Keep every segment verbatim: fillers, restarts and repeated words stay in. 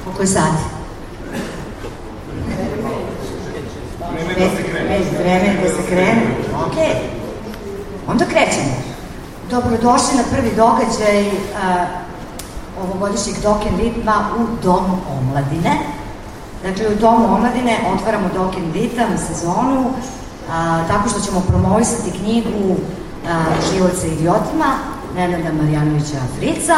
Koliko je sati? Vreme da se krene. Ok. Onda krećemo. Dobrodošli na prvi događaj ovogodišnjeg Dok and Ritma u Domu omladine. Dakle, u Domu omladine otvaramo Dok and Ritam sezonu tako što ćemo promovisati knjigu Život sa idiotima Nenada Marjanovića Frica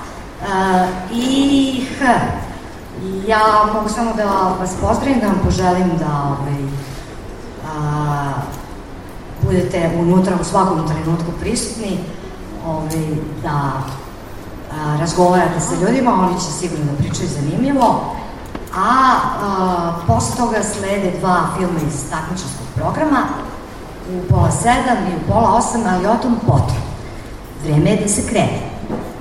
i ja mogu samo da vas pozdravim, da vam poželim da budete unutra u svakom trenutku prisutni, da razgovarate sa ljudima, oni će sigurno da pričaju zanimljivo, a posle toga slede dva filma iz takmičarskog programa u pola sedam i u pola osam, ali o tom potom. Vreme je da se krene.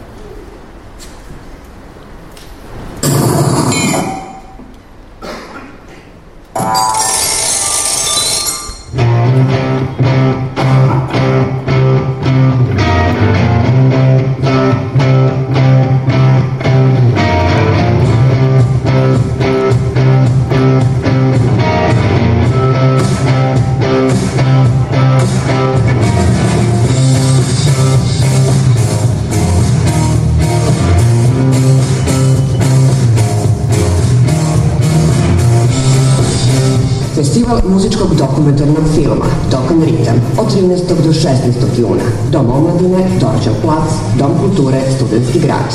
Festival muzičkog dokumentarnog filma Dok and Ritam od trinaestog do šesnaestog juna. Dom omladine, Đorđev plac, Dom kulture, Studentski grad.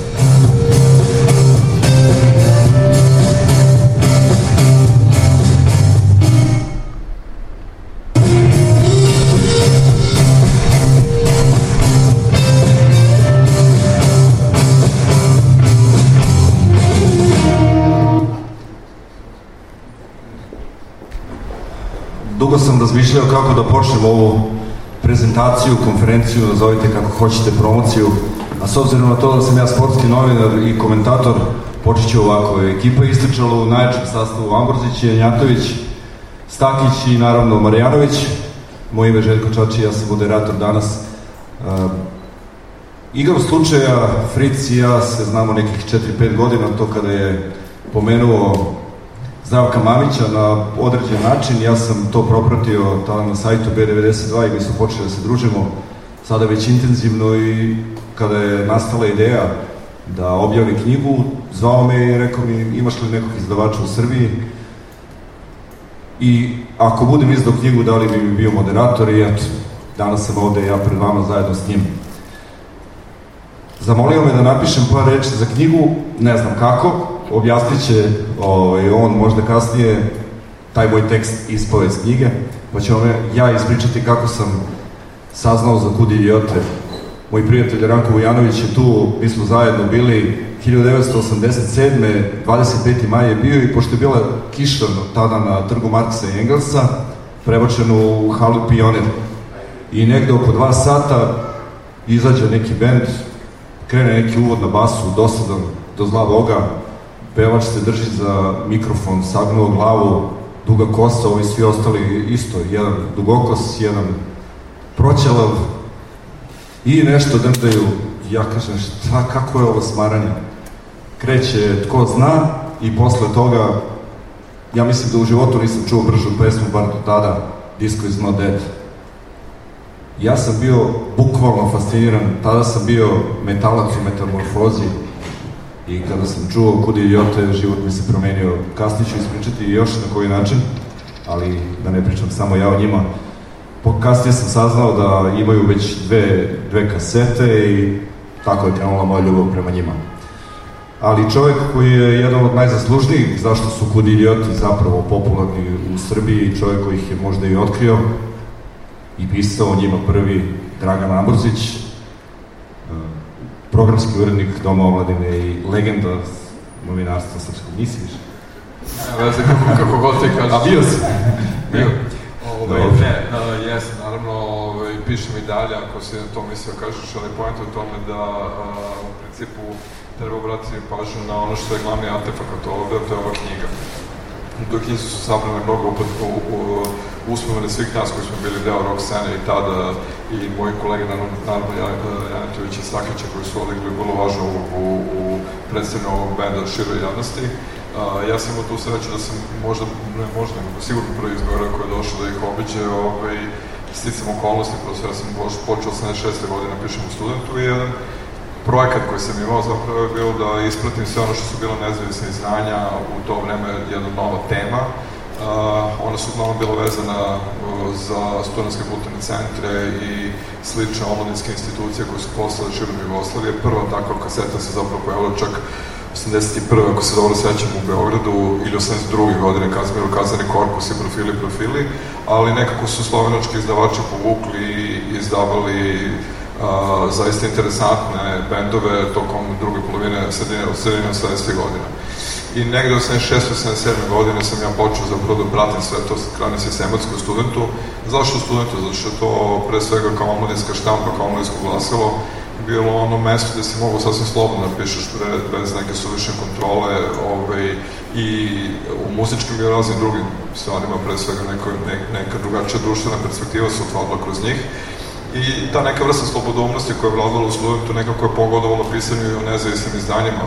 Dugo sam razmišljao kako da počnem ovu prezentaciju, konferenciju, nazovite kako hoćete, promociju, a s obzirom na to da sam ja sportski novinar i komentator, počet ću ovako. Ekipa je istrčala u najjačem sastavu: Ambrzić, Janjatović, Stakić i naravno Marjanović. Moje ime je Željko Čači, ja sam moderator danas. Igrom slučaja, Fritz i ja se znamo nekih četiri pet godina, to kada je pomenuo Zdravka Mamića na određen način. Ja sam to propratio tada na sajtu B devedeset dva i mi smo počeli da se družimo sada već intenzivno, i kada je nastala ideja da objavim knjigu, zvao me i rekao mi imaš li nekog izdavača u Srbiji i ako budem izdao knjigu da li bi mi bio moderator, i eto, danas sam ovde ja pred vama zajedno s njim. Zamolio me da napišem par reči za knjigu, ne znam kako, objasnit će on možda kasnije taj moj tekst ispao iz knjige, pa ću vam ja ispričati kako sam saznao za Kud idiote. Moj prijatelj Ranko Vujanović je tu, mi smo zajedno bili hiljadu devetsto osamdeset sedme. dvadeset peti maj je bio, i pošto je bila kiša tada na trgu Marksa i Engelsa, prebačeno u halu Pionir. I negde oko dva sata izađe neki bend, krene neki uvod na basu, dosadan do zla Boga, pevač se drži za mikrofon, sagnuo glavu, duga kosa, ovi svi ostali isto, jedan dugokos, jedan proćelav, i nešto drndaju. Ja kažem, šta, kako je ovo smaranje? Kreće Tko zna, i posle toga, ja mislim da u životu nisam čuo bržu pesmu, bar do tada, Disco is not dead. Ja sam bio bukvalno fasciniran, tada sam bio metalac u Metamorfozi, i kada sam čuo Kud idiote, život mi se promenio. Kasnije ću ispričati još na koji način, ali da ne pričam samo ja o njima. Kasnije sam saznao da imaju već dve, dve kasete, i tako je krenula moja ljubav prema njima. Ali čovjek koji je jedan od najzaslužnijih zašto su Kud idioti zapravo popularni u Srbiji, čovjek koji ih je možda i otkrio i pisao o njima prvi, Dragan Ambrzić, programski urednik Doma omladine i legenda novinarstva srpskog. Nisi više? Ne veze, kako god te kažeš. A bio si? Bio. Ne, jesam, naravno, pišem i dalje, ako si na to mislio kažeš, ali point je u tome da u principu treba obratiti pažnju na ono što je glavni artefakt ovde, to je ova knjiga. U toj knjizi su sabrane mnogo uspomene svih nas koji smo bili deo rock scene i tada i moji kolege, naravno Janetović i Stakića, koji su odigli vrlo važnu ulogu u predstavljanju ovog benda široj javnosti. Ja sam imao tu sreću da sam možda, ne možda, nego sigurno prvi iz Beograda koji je došao da ih obiđe, sticam okolnosti, prosto ja sam počeo osamdeset šeste godine pišem u Studentu i jedan projekat koji sam imao zapravo je bilo da ispratim sve ono što su bilo nezavisne izdanja, u to vreme jedna nova tema. Ona su uglavnom bila vezana za studentske kulturne centre i slične omladinske institucije koje su poslale širom Jugoslavije. Prva takva kaseta se zapravo pojavila čak osamdeset prve ako se dobro sećam, u Beogradu, ili osamdeset druge godine, Kazimiru Kazani Korpus i Profili Profili, ali nekako su slovenački izdavači povukli i izdavali zaista interesantne bendove tokom druge polovine od sredine osamdesetih godina. I negde od osamdeset šeste osamdeset sedme godine sam ja počeo zapravo da pratim sve to, krani sistematsko u Studentu. Zašto u Studentu? Zato što je to pre svega kao omladinska štampa, kao omladinsko glasilo, bilo ono mesto gde si mogu sasvim slobodno da pišeš bez neke suvišne kontrole i u muzičkim i raznim drugim stvarima, pre svega neka drugačija društvena perspektiva se otvarala kroz njih. I ta neka vrsta slobodomnosti koja je vladala u Studentu nekako je pogodovala pisanju i o nezavisnim izdanjima.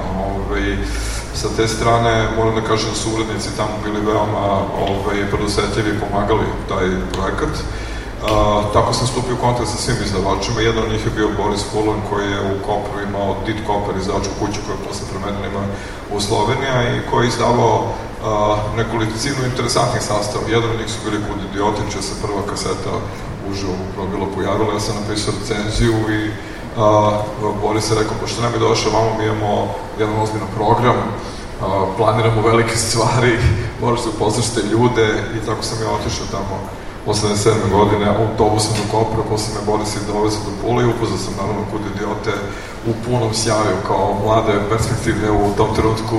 Sa te strane moram da kažem da su urednici tamo bili veoma predusetljivi i pomagali taj projekat. Tako sam stupio u kontakt sa svim izdavačima. Jedan od njih je bio Boris Fulan koji je u Kopru imao Dit Koper, izdavačku kuću koja je posle premenjena u Slovenija i koji je izdavao nekolicinu interesantnih sastava. Jedan od njih su bili Kud idioti, čija se prva kaseta uživo upravo bilo pojavila. Ja sam napisao recenziju i Boris je rekao, pošto nam je došao vamo, mi imamo jedan ozbiljan program, planiramo velike stvari, moraš da upoznaš te ljude i tako sam ja otišao tamo osamdeset sedme godine, autobusom do Kopra, posle me Boris i doveze do Pula i upoznao sam naravno Kud idiote u punom sjaju kao mlade perspektivne u tom trenutku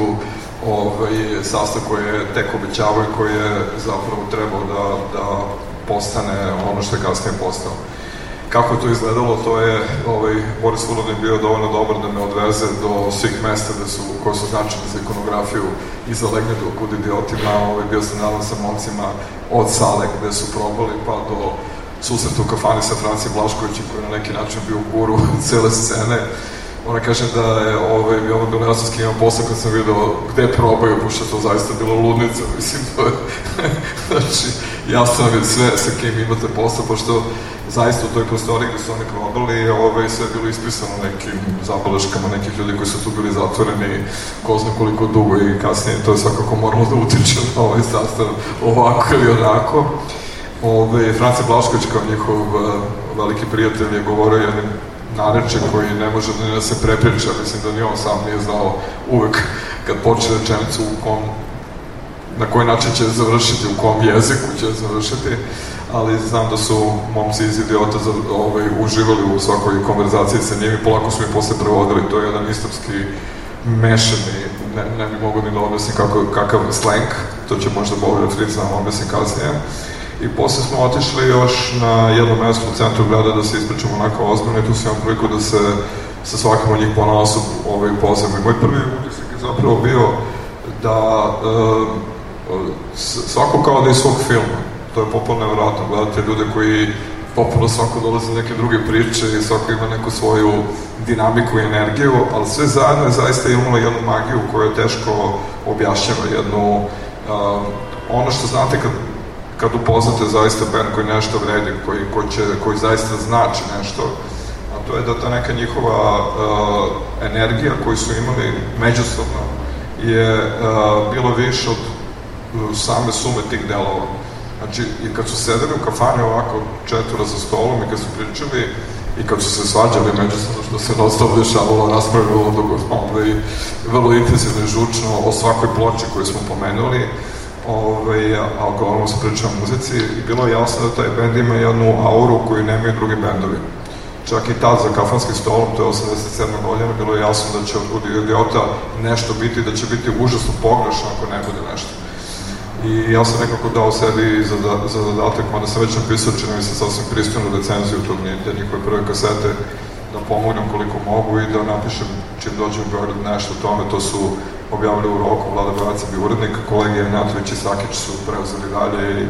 sastav koji je tek obećavao i koji je zapravo trebao da postane ono što je kasnije postao. Kako je to izgledalo, to je, Boris Fulan je bio dovoljno dobar da me odveze do svih mesta koje su značajne za ikonografiju i za legendu Kud idiotima. Bio sam naravno sa momcima od sale gde su probali pa do susreta u kafani sa Franci Blaškovićem koji je na neki način bio u guru cele scene. Ona kaže da je ovo bilo jasno s kim imam posao kad sam vidio gde probaju, pošto je to zaista bilo ludnica, mislim, to je, znači, jasno nam je sve sa kim imate posao, pošto zaista u toj prostoriji gde su oni probali, sve je bilo ispisano nekim zabeleškama nekih ljudi koji su tu bili zatvoreni, ko zna koliko dugo i kasnije, to je svakako moralo da utiče na ovaj sastav ovako ili onako. Franci Blašković kao njihov veliki prijatelj je govorio jednim nareče koji ne može da se prepriča, mislim da ni on sam nije znao uvek kad počne rečenicu u kom, na koji način će završiti, u kom jeziku će završiti, ali znam da su momci iz Idiota uživali u svakoj konverzaciji sa njim i polako su mi posle prevodili, to je jedan istorski mešani, ne bi mogu ni da objasnim kakav slang, to će možda Bogdan Fritz nam objasni kasnije. I posle smo otišli još na jedno mesto u centru grada da se ispričamo onako ozbiljno i tu sam imam priliku da se sa svakim od njih ponaosob upoznamo. I moj prvi utisak je zapravo bio da svako kao da je iz svog filma. To je popolno nevjerojatno, gledate ljude koji popolno svako dolaze neke druge priče i svako ima neku svoju dinamiku i energiju, ali sve zajedno je zaista imalo jednu magiju koju je teško objašnjava, jednu ono što znate kad kad upoznate zaista band koji nešto vredi, koji zaista znači nešto, a to je da ta neka njihova energija koju su imali međusobno je bilo više od same sume tih delova. Znači, i kad su sedeli u kafani ovako četvora za stolom i kad su pričali i kad su se svađali međusobno, što se non-stop dešavalo, raspravilo vrlo intenzivno i žučno o svakoj ploči koju smo pomenuli, a govorimo se priča o muzici i bilo je jasno da taj bend ima jednu auru koju nemaju drugi bendovi. Čak i tad za kafanskim stolom, to je osamdeset sedma godina, bilo je jasno da će od Kud idiota nešto biti, da će biti užasno pogrešno ako ne bude nešto. I ja sam nekako dao sebi za zadatak, mada sam već napisao, čini mi se sasvim pristojnu recenziju tog njihove prve kasete, da pomognem koliko mogu i da napišem čim dođem u Beograd nešto o tome. To su objavili u roku, Vlada Bavac je bio urednik, kolegi Janetović i Stakić su preuzeli dalje i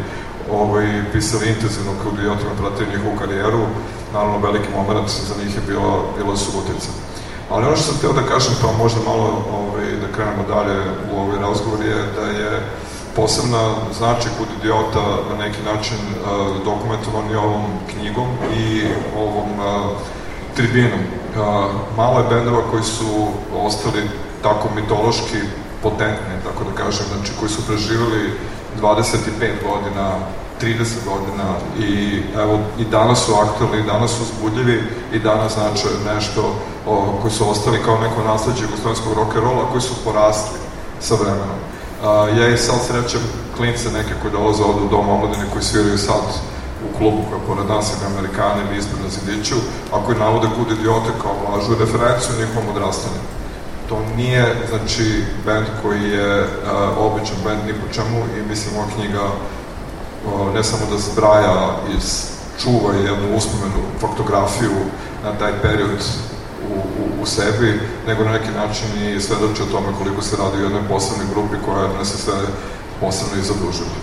ovaj, pisali intenzivno kao idiotima, pratili njihovu karijeru. Naravno, veliki moment za njih je bila, bila Subotica. Ali ono što sam htio da kažem, pa možda malo ovaj, da krenemo dalje u ovaj razgovor, je da je posebna značaj Kud idiota na neki način uh, dokumentovan i ovom knjigom i ovom uh, tribinom. Uh, malo je bendova koji su ostali tako mitološki potentni, tako da kažem, znači koji su preživjeli dvadeset pet godina, trideset godina i evo i danas su aktualni, i danas su uzbudljivi i danas znače nešto o, koji su ostali kao neko nasleđe jugoslovenskog rock'n'rolla koji su porasli sa vremenom. Uh, ja i sad srećem klince neke koji dolaze ovde u Dom omladine koji sviraju sad u klubu koja pored nas je Amerikani ili ispred na Zidiću, a koji navode Kud idiote kao važu referenciju u njihovom odrastanju. To nije, znači, band koji je uh, običan band ni po čemu i mislim ova knjiga uh, ne samo da zbraja i čuva jednu uspomenu faktografiju na taj period u, u, u sebi, nego na neki način i svedoči o tome koliko se radi o jednoj posebnoj grupi koja nas je sve posebno i zadužila.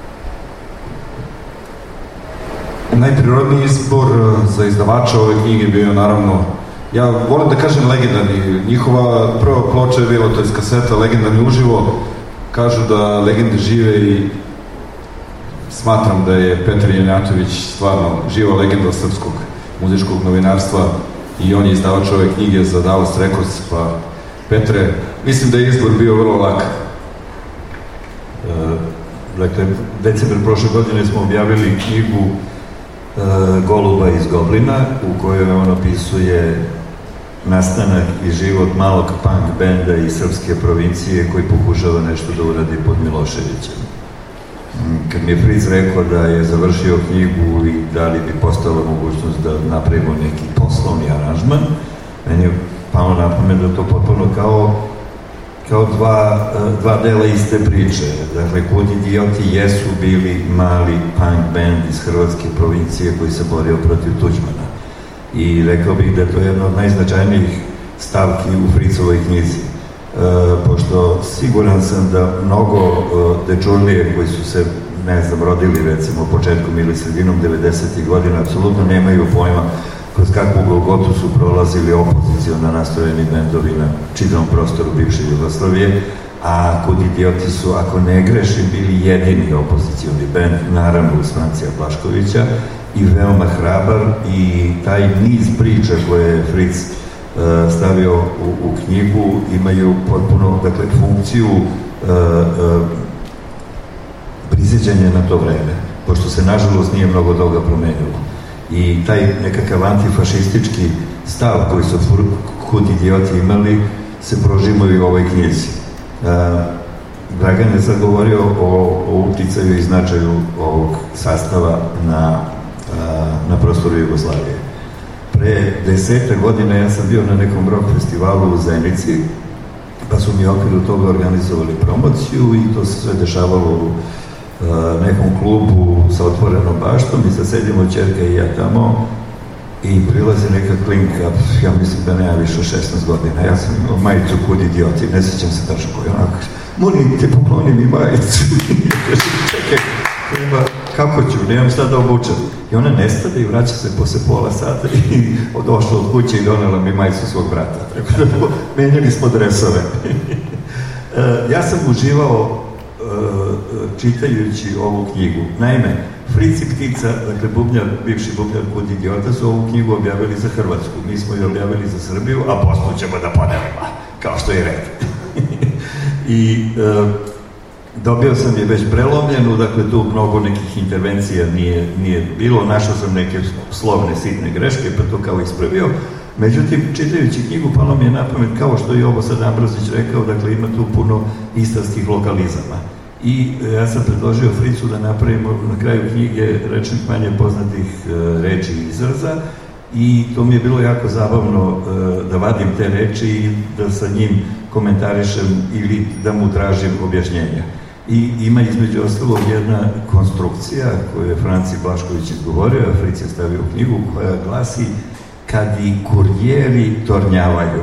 Najprirodniji izbor za izdavača ove knjige bio naravno, ja volim da kažem legendarni, njihova prva ploča je bila, to je kaseta Legendarni uživo, kažu da legende žive i smatram da je Petar Janjatović stvarno živa legenda srpskog muzičkog novinarstva i on je izdavač ove knjige za Dallas Records, pa Petre, mislim da je izbor bio vrlo lak. Uh, dakle, decembar prošle godine smo objavili knjigu uh, Goluba iz Goblina, u kojoj on opisuje nastanak i život malog punk benda iz srpske provincije koji pokušava nešto da uradi pod Miloševićem. Kad mi je Fritz rekao da je završio knjigu i da li bi postala mogućnost da napravimo neki poslovni aranžman, meni je palo na pamet da to potpuno kao, kao dva, dva dela iste priče. Dakle, Kud idioti jesu bili mali punk band iz hrvatske provincije koji se borio protiv Tuđmana. I rekao bih da je to jedna od najznačajnijih stavki u Fritzovoj knjizi. E, pošto siguran sam da mnogo e, dečurnije koji su se, ne znam, rodili recimo početkom ili sredinom devedesetih godina, apsolutno nemaju pojma kroz kakvu golgotu su prolazili opozicijalno nastrojeni bendovi na čitavom prostoru bivše Jugoslavije, a Kud idioti su, ako ne grešim, bili jedini opozicijalni bend, naravno uz Francija Blaškovića, i veoma hrabar, i taj niz priča koje je Fritz stavio u, u knjigu imaju potpuno, dakle, funkciju uh, uh, prisećanja na to vreme, pošto se nažalost nije mnogo toga promenilo. I taj nekakav antifašistički stav koji su Kud idioti imali se prožimaju i u ovoj knjizi. Uh, Dragan je sad govorio o, o uticaju i značaju ovog sastava na, uh, na prostoru Jugoslavije. Pre deseta godina ja sam bio na nekom rock festivalu u Zenici, pa su mi u okviru toga organizovali promociju i to se sve dešavalo u uh, nekom klubu sa otvorenom baštom i sad sedimo ćerka i ja tamo i prilazi neka klinka, ja mislim da nema više šesnaest godina, ja sam imao majicu Kud idioti, ne sjećam se tačno koji onako, molim te, pokloni mi majicu. Čekaj, ima, kako ću, nemam šta da obučem. I ona nestade i vraća se posle pola sata i došla od kuće i donela mi majicu svog brata. Tako da menjali smo dresove. Ja sam uživao čitajući ovu knjigu. Naime, Fritz i Ptica, dakle bubnjar, bivši bubnjar Kud idiota, su ovu knjigu objavili za Hrvatsku. Mi smo je objavili za Srbiju, a Bosnu ćemo da podelimo, kao što je red. I e, dobio sam je već prelomljenu, dakle tu mnogo nekih intervencija nije, nije bilo, našao sam neke slovne sitne greške, pa to kao ispravio. Međutim, čitajući knjigu, palo mi je na pamet, kao što je ovo sad Ambrozić rekao, dakle ima tu puno istarskih lokalizama. I ja sam predložio Fritzu da napravimo na kraju knjige rečnik manje poznatih e, reči i izraza, i to mi je bilo jako zabavno e, da vadim te reči i da sa njim komentarišem ili da mu tražim objašnjenja. I ima između ostalog jedna konstrukcija koju je Franci Blašković izgovorio, a Fritz je stavio u knjigu, koja glasi: kad i kurijeri tornjavaju.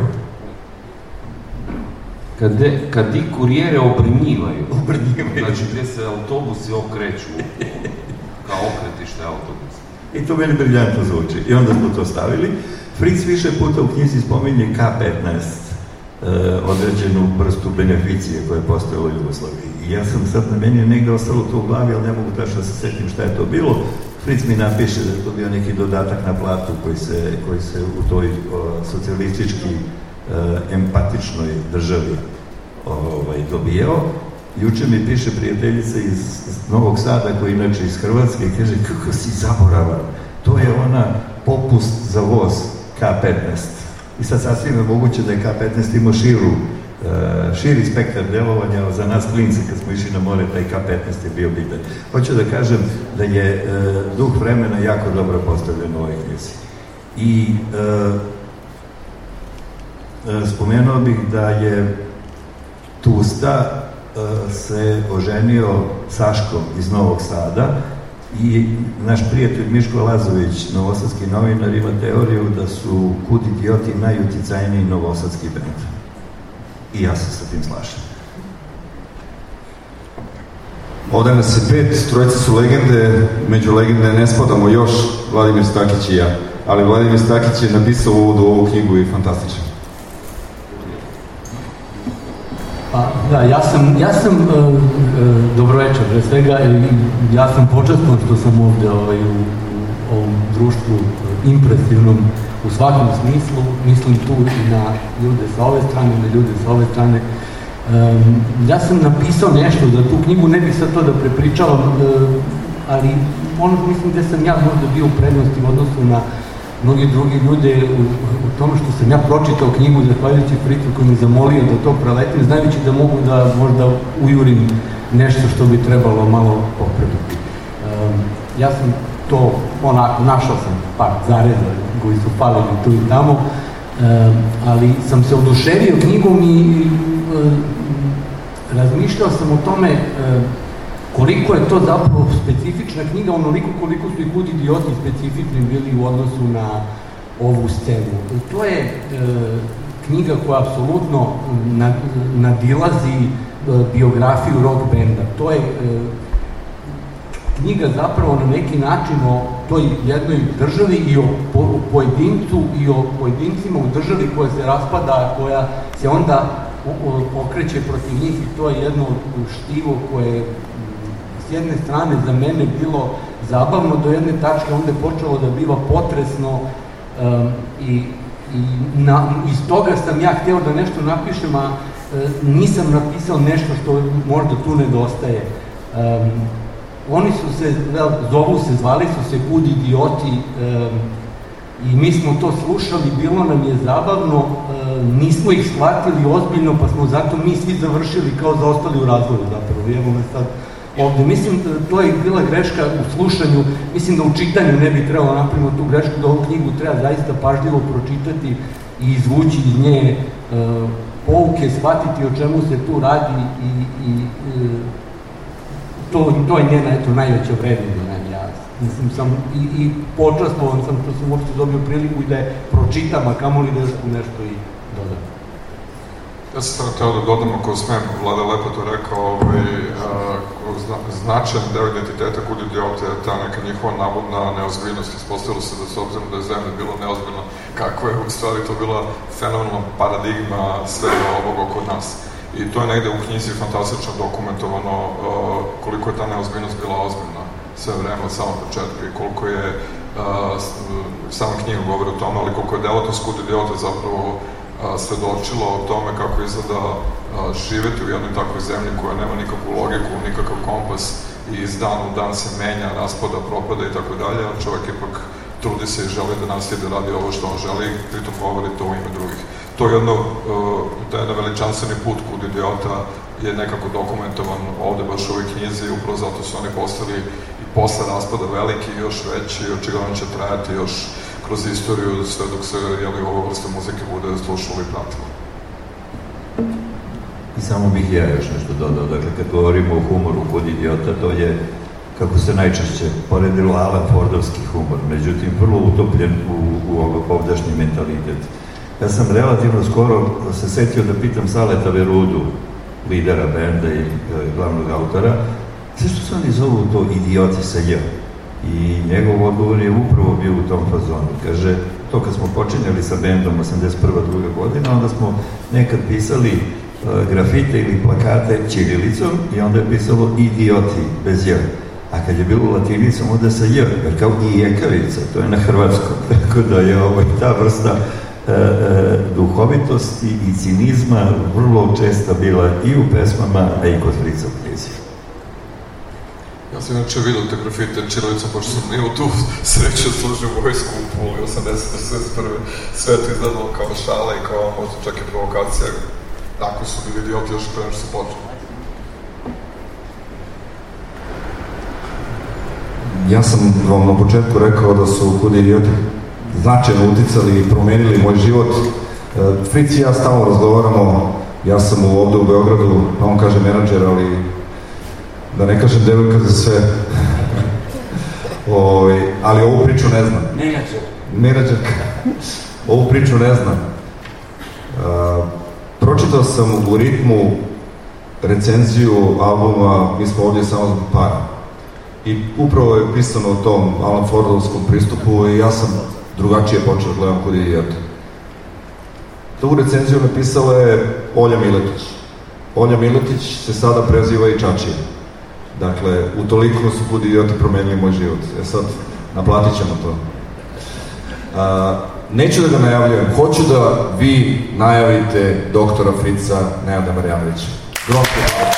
Kad, de, kad i kurijere obrnjivaju. Obrnjivaju. Znači gdje se autobusi okreću. kao okretište autobusa. I to meni briljantno zvuči. I onda smo to stavili. Fritz više puta u knjizi spominje K petnaest, e, određenu vrstu beneficije koja je postojala u Jugoslaviji. I ja sam sad, na meni je negde ostalo to u glavi, ali ne mogu tačno da se setim šta je to bilo. Fritz mi napiše da je to bio neki dodatak na platu koji se, koji se u toj o, socijalistički e, empatičnoj državi ovaj, dobijao. Juče mi piše prijateljica iz Novog Sada, koja je inače iz Hrvatske, i kaže, kako si zaboravan, to je ona popust za voz K petnaest. I sad sasvim je moguće da je K petnaest imao širu, uh, širi spektar delovanja, za nas klinci kad smo išli na more, taj K petnaest je bio bitan. Hoću da kažem da je uh, duh vremena jako dobro postavljen u ovoj knjizi. I uh, uh, spomenuo bih da je Tusta se oženio Saškom iz Novog Sada i naš prijatelj Miško Lazović, novosadski novinar, ima teoriju da su Kud idioti najuticajniji novosadski bend. I ja se sa tim slažem. Ovdje nas je pet, trojice su legende, među legende ne spadamo još Vladimir Stakić i ja, ali Vladimir Stakić je napisao uvod u ovu knjigu i fantastičan. Pa, da, ja sam, ja sam, uh, uh, dobro večer, pre svega, ja sam počastan što sam ovde ovaj, u, u ovom društvu impresivnom u svakom smislu, mislim tu i na ljude sa ove strane, na ljude sa ove strane. Um, ja sam napisao nešto za tu knjigu, ne bih sad to da prepričavam, uh, ali ono mislim da sam ja možda bio u prednosti u odnosu na mnogi drugi ljude u, u tome što sam ja pročitao knjigu zahvaljujući Fritzu koji mi zamolio da to preletim, znajući da mogu da možda ujurim nešto što bi trebalo malo popraviti. Um, ja sam to onako, našao sam par zareza koji su falili tu i tamo, um, ali sam se oduševio knjigom i um, razmišljao sam o tome um, koliko je to zapravo specifična knjiga, onoliko koliko su i Kud idioti specifični bili u odnosu na ovu scenu. To je e, knjiga koja apsolutno nad, nadilazi e, biografiju rock benda. To je e, knjiga zapravo na neki način o toj jednoj državi i o po, pojedincu i o pojedincima u državi koja se raspada, koja se onda o, o, okreće protiv njih i to je jedno štivo koje s jedne strane za mene bilo zabavno do jedne tačke, onda je počelo da biva potresno um, i, i na, iz toga sam ja hteo da nešto napišem, a uh, nisam napisao nešto što možda tu nedostaje. Um, oni su se, zovu se, zvali su se Kud idioti um, i mi smo to slušali, bilo nam je zabavno, um, nismo ih shvatili ozbiljno, pa smo zato mi svi završili kao zaostali u razvoju zapravo. Evo me sad ovde. Mislim da to je bila greška u slušanju, mislim da u čitanju ne bi trebalo napraviti tu grešku, da ovu knjigu treba zaista pažljivo pročitati i izvući iz nje uh, pouke, shvatiti o čemu se tu radi i, i uh, to, to je njena, eto, najveća vrednost za mene. Ja mislim sam i, i počastvovan sam što sam uopšte dobio priliku i da je pročitam, a kamoli da još nešto i dodam. Ja sam sam htio da dodam, ako smem, Vlada lepo to rekao, ovaj, uh, zna, značajan deo identiteta Kud idioti je ta neka njihova navodna neozbiljnost. Ispostavilo se da s obzirom da je zemlja bila neozbiljna, kakva je u stvari to bila fenomenalna paradigma svega ovog oko nas. I to je negde u knjizi fantastično dokumentovano uh, koliko je ta neozbiljnost bila ozbiljna sve vreme od samog početka i koliko je uh, sama knjiga govori o tome, ali koliko je delatnost Kud idiota zapravo svedočilo o tome kako izgleda živeti u jednoj takvoj zemlji koja nema nikakvu logiku, nikakav kompas i iz dana u dan se menja, raspada, propada i tako dalje, a čovjek ipak trudi se i želi da nastavi da radi ovo što on želi, pritom govori to u ime drugih. To je jedno, to je jedan veličanstveni put Kud idiota je nekako dokumentovan ovde baš u ovoj knjizi i upravo zato su oni postali i posle raspada veliki, još veći i očigledno će trajati još kroz istoriju sve dok se jeli, ova vrsta muzike bude slušala i pratila. I samo bih ja još nešto dodao. Dakle, kad govorimo o humoru Kud idiota, to je, kako se najčešće poredilo, Alan Fordovski humor, međutim, vrlo utopljen u, u ovdašnji mentalitet. Ja sam relativno skoro se setio da pitam Saleta Verudu, lidera benda i glavnog autora, zašto se oni zovu to idioti sa J? I njegov odgovor je upravo bio u tom fazonu. Kaže, to kad smo počinjali sa bendom osamdeset prva druga godina, onda smo nekad pisali uh, grafite ili plakate ćirilicom i onda je pisalo idioti bez j. A kad je bilo latinicom, onda sa j, jer kao i jekavica, to je na hrvatskom. Tako da je ovo ta vrsta uh, uh, duhovitosti i cinizma vrlo česta bila i u pesmama, a i kod Frica Prizi. Ja sam inače vidio te grafite ćirilicom, pošto sam imao tu sreću služio vojsku u Puli osamdeset osamdeset prve. Sve to izgledalo kao šala i kao možda čak i provokacija. Tako su bili idioti još prema što se počeli. Ja sam vam na početku rekao da su Kud idioti značajno uticali i promenili moj život. Fritz i ja stalno razgovaramo, ja sam ovde u Beogradu, a on kaže menadžer, ali da ne kažem devojka za sve. o, ali ovu priču ne znam. Menadžer. Menadžerka. Ovu priču ne znam. Uh, pročitao sam u ritmu recenziju albuma Mi smo ovdje samo zbog para. I upravo je pisano o tom Alan Fordovskom pristupu i ja sam drugačije počeo da gledam Kud idioti. Tu recenziju napisala je Olja Miletić. Olja Miletić se sada preziva i Čačija. Dakle, utoliko su Kud idioti promenili moj život. E sad, naplatit ćemo to. A, neću da ga najavljujem, hoću da vi najavite doktora Frica Nenada Marjanovića. Gromko.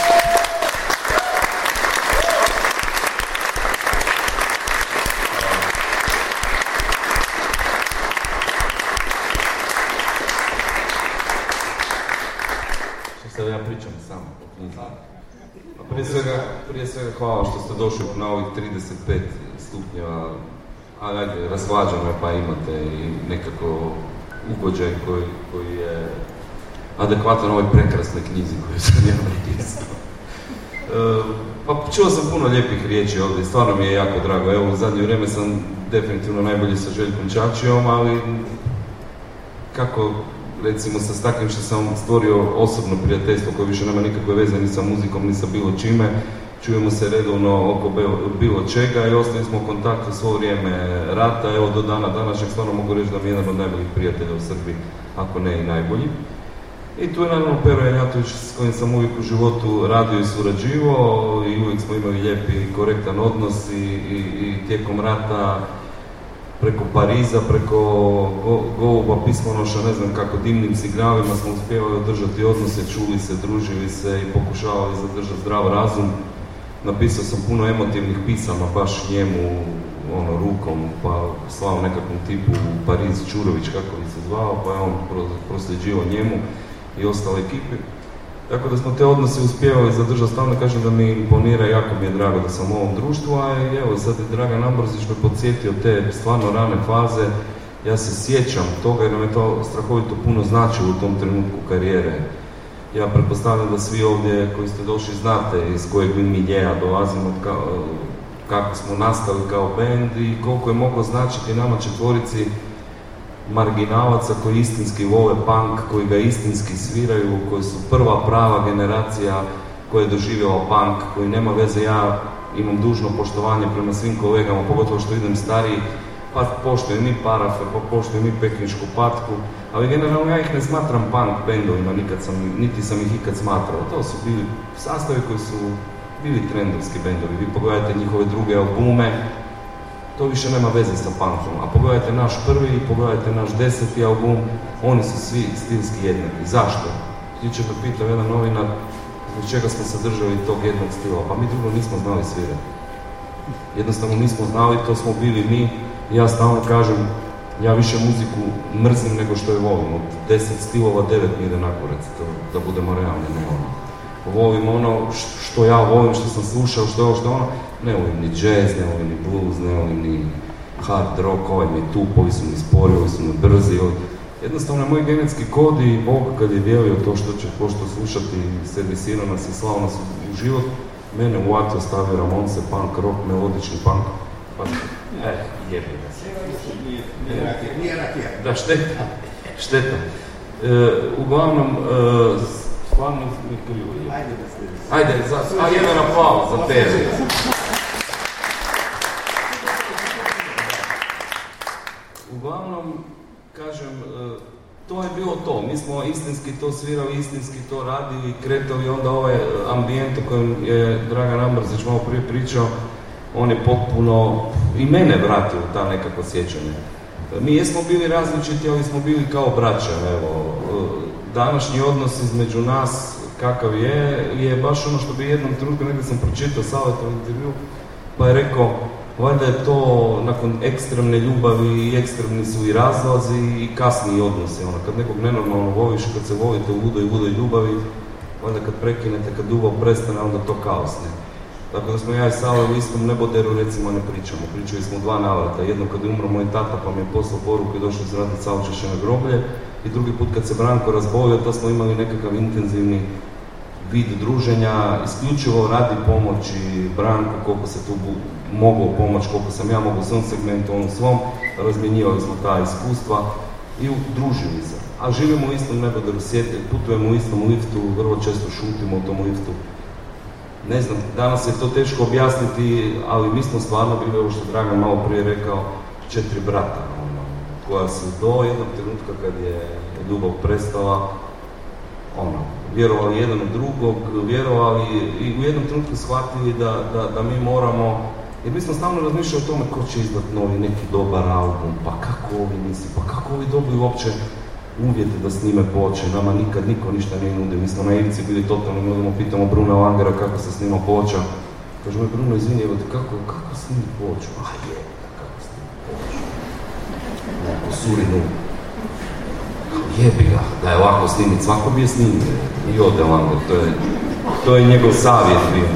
Što ja pričam sam o knjizi. Prije svega, prije svega hvala što ste došli na ovih trideset pet stupnjeva, ali ajde, rashlađano je pa imate i nekako ugođaj koji, koji je adekvatan ovoj prekrasnoj knjizi koju sam ja napisao. E, pa čuo sam puno lijepih riječi ovdje, stvarno mi je jako drago. Evo, u zadnje vrijeme sam definitivno najbolji sa Željkom Čačijom, ali kako recimo sa takvim što sam stvorio osobno prijateljstvo koje više nema nikakve veze ni sa muzikom ni sa bilo čime, čujemo se redovno oko bilo čega i ostali smo u kontaktu svo vrijeme rata, evo do dana današnjeg stvarno mogu reći da mi je jedan od najboljih prijatelja u Srbiji, ako ne i najbolji. I tu je naravno Pero Janjatović s kojim sam uvijek u životu radio i surađivao i uvijek smo imali lijep i korektan odnos i, i, i tijekom rata preko Pariza, preko go, Goluba, pismonoša, ne znam kako, dimnim signalima smo uspjevali održati odnose, čuli se, družili se i pokušavali zadržati zdrav razum. Napisao sam puno emotivnih pisama baš njemu, ono, rukom, pa slao nekakvom tipu Pariz Čurović, kako bi se zvao, pa je on prosljeđivao njemu i ostale ekipi. Tako da smo te odnose uspjevali zadržati stalno, kažem da mi imponira, jako mi je drago da sam u ovom društvu, a evo sad je Dragan Ambrzić me podsjetio te stvarno rane faze. Ja se sjećam toga jer nam je to strahovito puno značilo u tom trenutku karijere. Ja pretpostavljam da svi ovdje koji ste došli znate iz kojeg mi miljeja dolazimo, kako smo nastali kao bend i koliko je moglo značiti nama četvorici marginalaca koji istinski vole punk, koji ga istinski sviraju, koji su prva prava generacija koja je doživjela punk, koji nema veze, ja imam dužno poštovanje prema svim kolegama, pogotovo što idem stariji, pa poštujem i Parafe, pa poštujem i Pekinšku patku, ali generalno ja ih ne smatram punk bendovima, nikad sam, niti sam ih ikad smatrao. To su bili sastavi koji su bili trendovski bendovi. Vi pogledajte njihove druge albume, to više nema veze sa punkom. A pogledajte naš prvi i pogledajte naš deseti album, oni su svi stilski jednaki. Zašto? Ti će me pitao jedan novinar, zbog čega smo se držali tog jednog stila. Pa mi drugo nismo znali svirati. Jednostavno nismo znali, to smo bili mi. Ja stalno kažem, ja više muziku mrzim nego što je volim. Od deset stilova, devet mi ide na kurac, to, da budemo realni. Ne ono. Volim ono što ja volim, što sam slušao, što je ovo, što je ono. Ne volim ni jazz, ne volim ni blues, ne volim ni hard rock, ovaj mi je tup, ovi su mi spori, ovi su mi brzi. Ovi... Jednostavno je moj genetski kod i Bog kad je dijelio to što će pošto slušati, servisirao nas i slao nas u život, mene u akt ostavio Ramonse, punk, rock, melodični punk. Pa, eh, jebi ga se. Nije rakija. Da, šteta, šteta. E, uglavnom, e, stvarno mi krivo je. Ajde da sledi. Ajde, za, a jedan aplauz za Peru. to je bilo to. Mi smo istinski to svirali, istinski to radili, kretali, onda ovaj ambijent o kojem je Dragan Ambrzić malo prije pričao, on je potpuno i mene vratio u ta nekakva sjećanja. Mi jesmo bili različiti, ali smo bili kao braća, evo. Današnji odnos između nas, kakav je, je baš ono što bi jednom trenutku, negdje sam pročitao savjetov intervju, pa je rekao, valjda je to nakon ekstremne ljubavi i ekstremni su i razlazi i kasniji odnosi, ono, kad nekog nenormalno voliš, kad se volite u ludoj, ludoj ljubavi, valjda kad prekinete, kad ljubav prestane, onda to kaos, ne. Tako da smo ja i Sale u istom neboderu recimo ne pričamo, pričali smo dva navrata, jedno kad je umro moj tata pa mi je poslao poruku i došli se raditi saučešće na groblje i drugi put kad se Branko razbolio, to smo imali nekakav intenzivni vid druženja, isključivo radi pomoći Branku, koliko se tu moglo pomoći, koliko sam ja mogao u svom segmentu, on u svom, razmjenjivali smo ta iskustva i družili se. A živimo u istom neboderu, putujemo u istom liftu, vrlo često šutimo u tom liftu. Ne znam, danas je to teško objasniti, ali mi smo stvarno bili, ovo što Dragan malo prije rekao, četiri brata, ono, koja su do jednog trenutka kad je ljubav prestala, ono, vjerovali jedan u drugog, vjerovali i u jednom trenutku shvatili da, da, da mi moramo, jer mi smo stalno razmišljali o tome ko će izdat novi neki dobar album, pa kako ovi misli, pa kako ovi dobili uopće uvjete da snime ploče, nama nikad niko ništa ne nudi, mi smo na ivici bili totalno, mi odemo pitamo Bruna Langera kako se snima ploča, kažu mi Bruno, izvini, evo ti kako, kako snimi ploču, a je, kako snimi ploču, neko surinu, jebi ga, da je ovako snimit, svako bi je snimio, i ode Langer, to je, to je njegov savjet bio,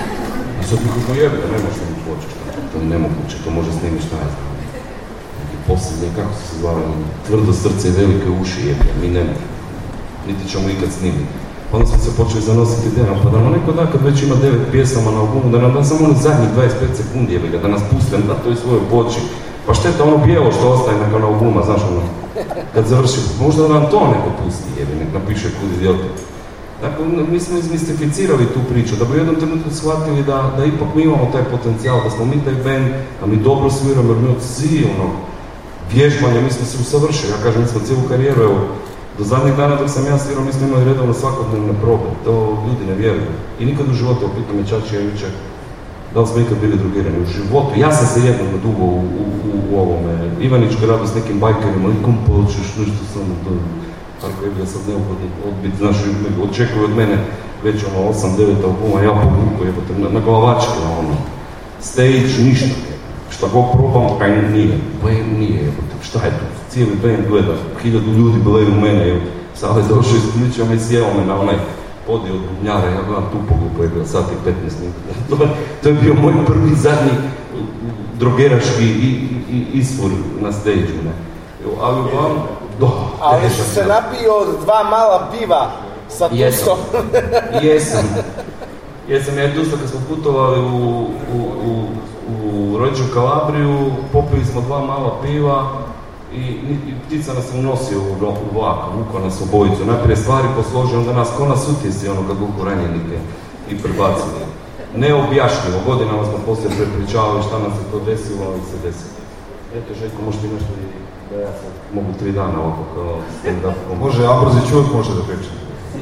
i sad mi kako jebi ga, ne može snimit ploču, to je nemoguće, to može snimiti šta je znam. Posljednje, kako se zvali, tvrdo srce i velike uši, jebi, mi ne možemo, niti ćemo ikad snimiti. Onda smo se počeli zanositi idejama, pa da nam neko da, kad već ima devet pjesama na albumu, da nam da samo ono zadnjih dvadeset pet sekundi, jebi ga, da nas pustim na toj svojoj ploči. Pa šteta ono bijelo što ostaje nakon albuma, znaš ono, kad završi, možda da nam to neko pusti, jebi, nek napiše kud idioti. Dakle, mi smo izmistificirali tu priču, da bi u jednom trenutku shvatili da, da ipak mi imamo taj potencijal, da smo mi taj band, da mi dobro sviramo, jer mi od silno vježbanja, mi smo se usavršili, ja kažem, mi smo cijelu karijeru, evo, do zadnjih dana dok sam ja svirao, mi smo imali redovno svakodnevne probe, to ljudi ne vjeruju. I nikad u životu, opitao me Čačija jučer, da li smo ikad bili drugirani u životu. Ja sam se jednom nadugo u, u, u, u ovome, Ivaničkoj radu s nekim bajkerima, i kom počeš, nešto samo to, tako je bilo sad neugodno odbiti, znaš, očekuju od mene već ono osam devet albuma, ja povuku, jebote, na, na glavačke, ono, stage, ništa. Šta god probamo, kaj nije, band nije, jebote, šta je tu, cijeli band gleda, hiljadu ljudi gledaju mene, evo, sad je došao isključio me i sjeo me na onaj podijel od bubnjara, ja gledam tu poglupo, je bilo sat i petnaest minuta, to, to je bio moj prvi, zadnji drogeraški i, i, isfur na stage-u, ne, ali uglavnom, do, ali si se napio od dva mala piva sa Tustom. Jesam, jesam, ja i Tusto kad smo putovali u, u, u u Reggio Calabriju, popili smo dva mala piva i, i ptica nas unosio u, u vlak, vuko nas obojicu. Najprije stvari posložio, onda nas ko nas utjesi, ono kad vuku ranjenike i prebacili. Neobjašnjivo, godinama smo poslije prepričavali šta nam se to desilo, ali se desilo. Eto, Željko, možete nešto da ja sad mogu tri dana ovako kao stand-up. Može, Ambrozić uvijek može da priča.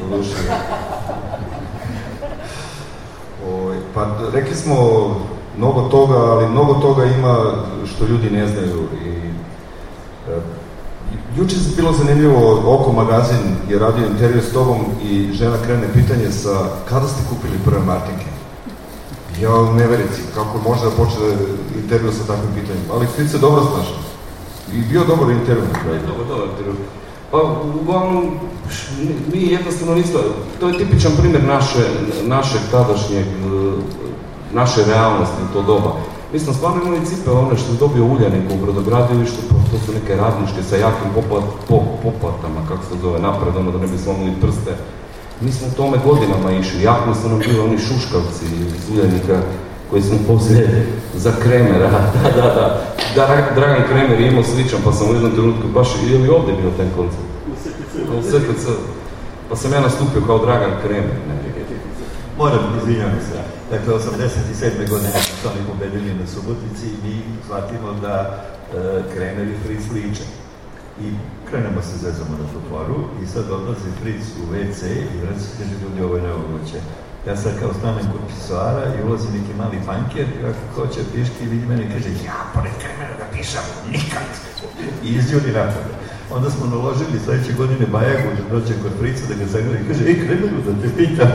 Pa rekli smo mnogo toga, ali mnogo toga ima što ljudi ne znaju. I, e, jučer je bilo zanimljivo, Oko magazin je radio intervju s tobom i žena krene pitanje sa kada ste kupili prve martinke? Ja u neverici, kako može da počne intervju sa takvim pitanjem, ali ti se dobro znaš. I bio dobar intervju na kraju. Dobar, dobar intervju. Pa, uglavnom, mi jednostavno nismo, to je tipičan primjer naše, našeg tadašnjeg, naše realnosti u to doba. Mi smo stvarno imali cipe one što je dobio Uljanik u brodogradilištu, to su neke radničke sa jakim poplat, pop, poplatama, kako se zove, napred, ono da ne bi slomili prste. Mi smo u tome godinama išli, jakni su nam bili oni šuškavci iz Uljanika, koji smo poslije za Kremera, da, da, da, da, Dragan Kremer je imao sličan, pa sam u jednom trenutku baš, je li ovdje bio ten koncert? U S P C. Pa sam ja nastupio kao Dragan Kremer, ne. Moram, izvinjam se. Dakle, osamdeset sedme godine su oni pobedili na Subotici i mi shvatimo da uh, Kremer i Fritz liče. I krenemo se zezamo na fotoru i sad odlazi Fritz u ve ce i vraća se kaže ljudi ovo je nemoguće. Ja sad kao stanem kod pisoara i ulazi neki mali panker i ako hoće piški i vidi mene i kaže ja pored Kremera da pišem nikad. I izjuni napade. Onda smo naložili sledeće godine Bajagu da dođe kod Fritza da ga zagleda i kaže ej Kremeru da te pitam.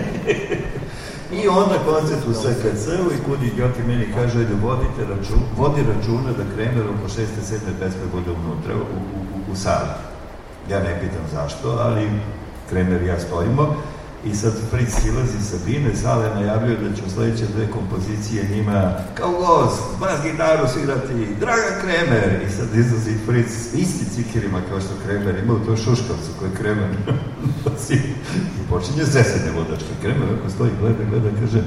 I onda koncert u es ka ce-u i kud idioti meni kaže da vodite račun, vodi računa da Kremer oko šeste sedme pesme bude unutra u, u, u, u sali. Ja ne pitam zašto, ali Kremer i ja stojimo i sad Fritz silazi sa bine, sale najavljaju da će u sledeće dve kompozicije njima kao gost, bas gitaru svirati Dragan Kremer i sad izlazi Fritz isti cikirima kao što Kremer ima u toj šuškavcu koji Kremer nosi i počinje zesenje vodačke. Kremer ako stoji gleda, gleda, kaže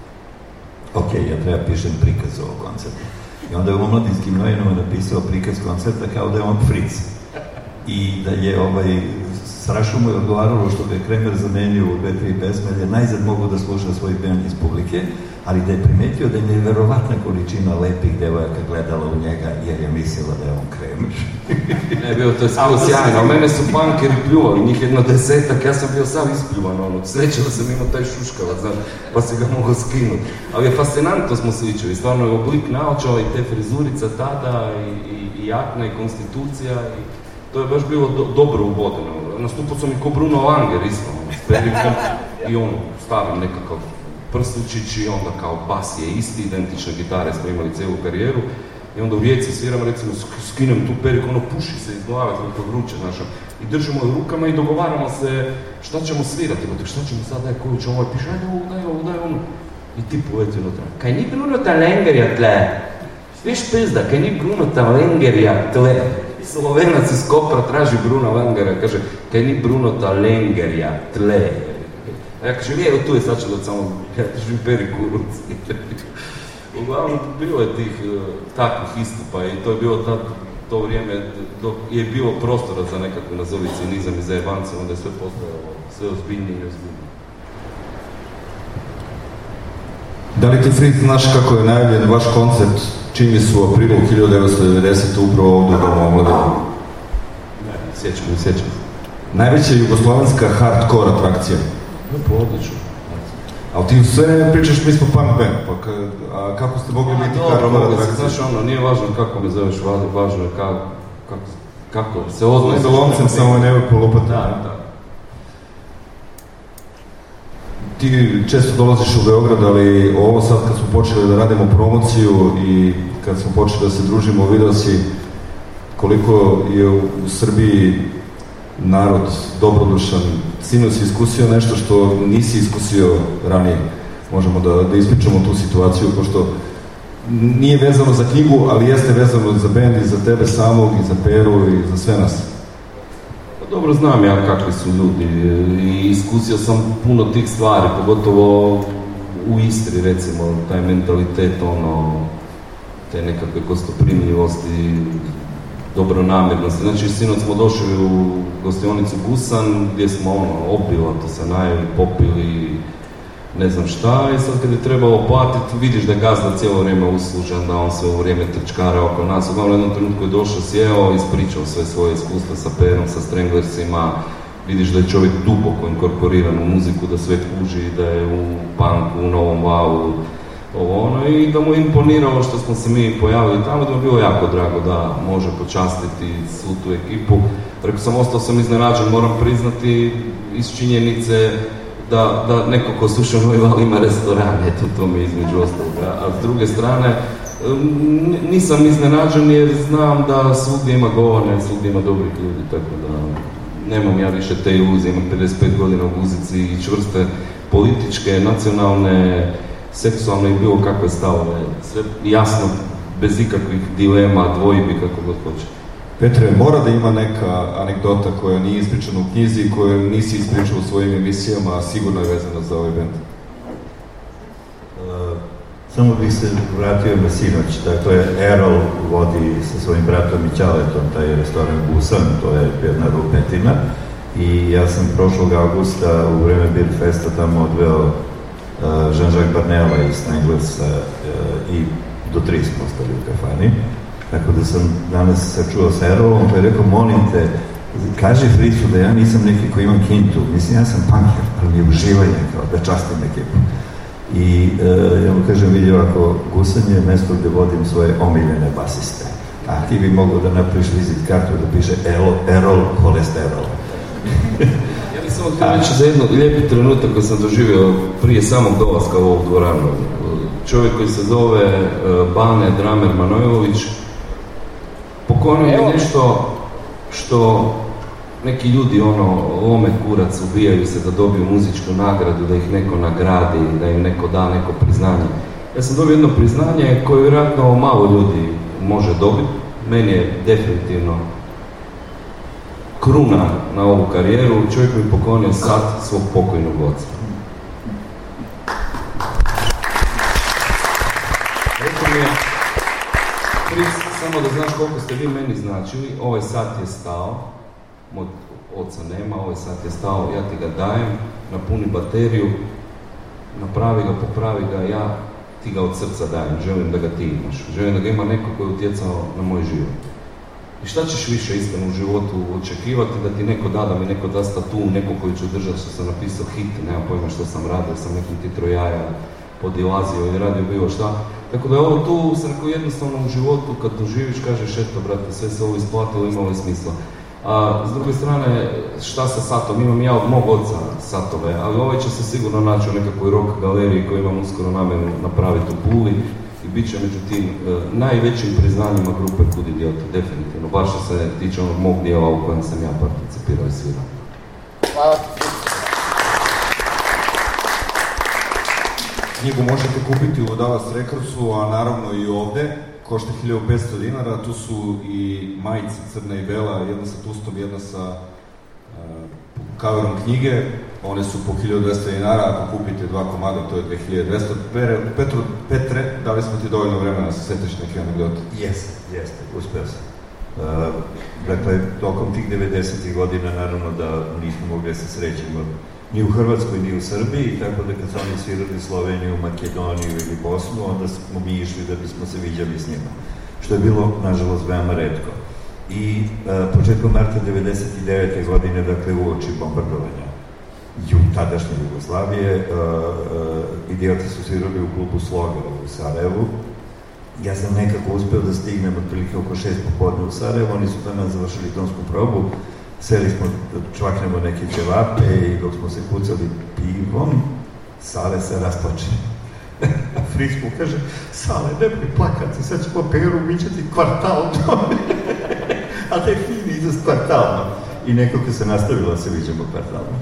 ok, ja treba pišem prikaz ovog koncerta. I onda je u omladinskim novinama napisao prikaz koncerta kao da je on Fritz. I da je ovaj, strašno mu je odgovaralo što ga je Kremer zamenio u dve, tri pesme, jer je najzad mogu da sluša svoj band iz publike, ali da je primetio da je neverovatna količina lepih devojaka gledala u njega, jer je mislila da je on Kremer. Ne, bio to je skoro sjajno, mene su punkeri pljuvali, njih jedno desetak, ja sam bio sam ispljuvan, ono, sreća da sam imao taj šuškavac, znaš, pa si ga mogao skinuti. Ali je fascinantno smo sličili, stvarno je oblik naočala i te frizurica tada, i, i, i jakna, i konstitucija, i to je baš bilo do, dobro uvodeno. Nastupao sam i ko Bruno Langer isto, ono, s perikom, i ono, stavim nekakav prstučić i onda kao bas je isti, identične gitare smo imali cijelu karijeru. I onda u Rijeci sviram, recimo, skinem tu periku, ono puši se iz glave, kako vruće, znaš, i držimo je u rukama i dogovaramo se šta ćemo svirati, šta ćemo sad, daj, koju će ovaj piše, ajde ovo, daj ovo, daj ono. I ti poveti unutra, kaj ni Bruno Talengerja tle, viš pizda, kaj ni Bruno Talengerja tle. Slovenac iz Kopra traži Bruna Langera, kaže, kaj ni Bruno Talengerja tle. A ja kažem, evo tu je, sad ću da samo, ja držim periku u ruci. Uglavnom, bilo je tih uh, takvih istupa i to je bilo ta, to vrijeme dok je bilo prostora za nekakvu nazovi cinizam i zajebance, onda je sve postojalo sve ozbiljnije i ozbiljnije. Da li ti, Fritz, znaš kako je najavljen vaš koncert čini su u aprilu hiljadu devetsto devedesete upravo ovdje u Domu omladine? Ne, sjećam, sjećam. Najveća jugoslavenska hardcore atrakcija. No, po odlično. Ali ti sve pričaš, mi smo punk band, pa ka, a kako ste mogli biti hardcore atrakcija? Znaš, ono, nije važno kako me zoveš, važno je kako, kako, kako se odnosiš. Za loncem samo ne polupati. Da, da. Ti često dolaziš u Beograd, ali ovo sad kad smo počeli da radimo promociju i kad smo počeli da se družimo, vidio si koliko je u Srbiji narod dobrodušan. Sinoć si iskusio nešto što nisi iskusio ranije. Možemo da, da ispričamo tu situaciju, pošto nije vezano za knjigu, ali jeste vezano za bend i za tebe samog, i za Peru, i za sve nas. Dobro znam ja kakvi su ljudi i iskusio sam puno tih stvari, pogotovo u Istri, recimo, taj mentalitet, ono, te nekakve gostoprimljivosti, dobronamjernosti. Znači, sinoć smo došli u gostionicu Gusan, gdje smo, ono, opilato se najeli, popili, ne znam šta, i sad kad je trebalo platiti, vidiš da je gazda cijelo vrijeme uslužan, da on sve u vrijeme trčkara oko nas. Uglavnom, u jednom trenutku je došao, sjeo, ispričao sve svoje iskustva sa Perom, sa Stranglersima. Vidiš da je čovjek duboko inkorporiran u muziku, da sve kuži, da je u punku, u novom valu, ovo ono, i da mu je imponiralo što smo se mi pojavili tamo, da mu je bilo jako drago da može počastiti svu tu ekipu. Rekao sam, ostao sam iznenađen, moram priznati, iz činjenice da, da neko ko sluša Novi Val ima restoran, eto to mi između ostaloga. A s druge strane, nisam iznenađen jer znam da svugdje ima govane, svugdje ima dobrih ljudi, tako da nemam ja više te iluzije, imam pedeset pet godina u muzici i čvrste političke, nacionalne, seksualne i bilo kakve stavove, sve jasno, bez ikakvih dilema, dvojbi, kako god hoće. Petre, mora da ima neka anegdota koja nije ispričana u knjizi, koju nisi ispričao u svojim emisijama, a sigurno je vezana za ovaj band. Uh, samo bih se vratio na sinoć. Dakle, Erol vodi sa svojim bratom i Ćaletom taj restoran Gusan, to je jedna rupetina. I ja sam prošlog augusta u vreme Beer Festa tamo odveo uh, Jean-Jacques Barnela iz Stranglersa uh, i do tri smo ostali u kafani. Tako da sam danas sačuo sa Erolom, pa je rekao, molim te, kaži Fricu da ja nisam neki koji imam kintu, mislim, ja sam punker, ali mi je uživanje, kao da častim ekipu. I e, ja mu kažem, vidi ovako, gusanje je mesto gde vodim svoje omiljene basiste. A ti bi mogao da napraviš vizit kartu da piše Erol, Erol kolesterol. Ja bih samo htio reći za jedno lijepi trenutak koji sam doživio prije samog dolaska u ovu dvoranu. Čovjek koji se zove Bane Dramer Manojlović poklonio mi nešto što neki ljudi ono lome kurac, ubijaju se da dobiju muzičku nagradu, da ih neko nagradi, da im neko da neko priznanje. Ja sam dobio jedno priznanje koje vjerojatno malo ljudi može dobiti. Meni je definitivno kruna na ovu karijeru. Čovjek mi poklonio sat svog pokojnog oca. Rekao mi je, Fric, samo da znaš koliko ste vi meni značili, ovaj sat je stao, moj oca nema, ovaj sat je stao, ja ti ga dajem, napuni bateriju, napravi ga, popravi ga, ja ti ga od srca dajem, želim da ga ti imaš, želim da ga ima neko koji je utjecao na moj život. I šta ćeš više iskreno u životu očekivati, da ti neko da, da mi neko da statu, neko koji će držati što sam napisao hit, nema pojma što sam radio, sam nekim ti trojaja podilazio i radio bilo šta. Tako da je ovo tu, sam rekao, jednostavno u životu, kad doživiš, kažeš, eto, brate, sve se ovo isplatilo, imalo je smisla. A s druge strane, šta sa satom? Imam ja od mog oca satove, ali ovaj će se sigurno naći u nekakvoj rock galeriji koju imam uskoro namjeru napraviti u Puli i bit će među tim e, najvećim priznanjima grupe Kud idioti, definitivno, baš što se tiče onog mog dijela u kojem sam ja participirao i svirao. Hvala. Knjigu možete kupiti u Dallas Recordsu, a naravno i ovde. Košta hiljadu petsto dinara, tu su i majice crna i bela, jedna sa tustom, jedna sa uh, coverom knjige. One su po hiljadu dvesta dinara, ako kupite dva komada, to je dve hiljade dvesta. Petro, Petre, da li smo ti dovoljno vremena da se setiš neke anegdote? Jeste, jeste, uspeo sam. Uh, dakle, tokom tih devedesetih godina, naravno da nismo mogli da se srećemo ni u Hrvatskoj, ni u Srbiji, tako da kad su oni svirali Sloveniju, Makedoniju ili Bosnu, onda smo mi išli da bismo se viđali s njima, što je bilo, nažalost, veoma retko. I e, početkom marta devedeset devete godine, dakle, uoči bombardovanja ju, tadašnje Jugoslavije, e, e, idioti su svirali u klubu Sloga u Sarajevu. Ja sam nekako uspeo da stignem otprilike oko šest popodne u Sarajevu, oni su tamo završili tonsku probu. Seli smo da čvaknemo neke ćevape i dok smo se kucali pivom, Sale se rasplače. A Fric mu kaže, Sale, nemoj plakati, sad ćemo Peru viđati kvartal dole. A taj fin ide s kvartalno. I nekako se nastavilo da se viđamo kvartalno.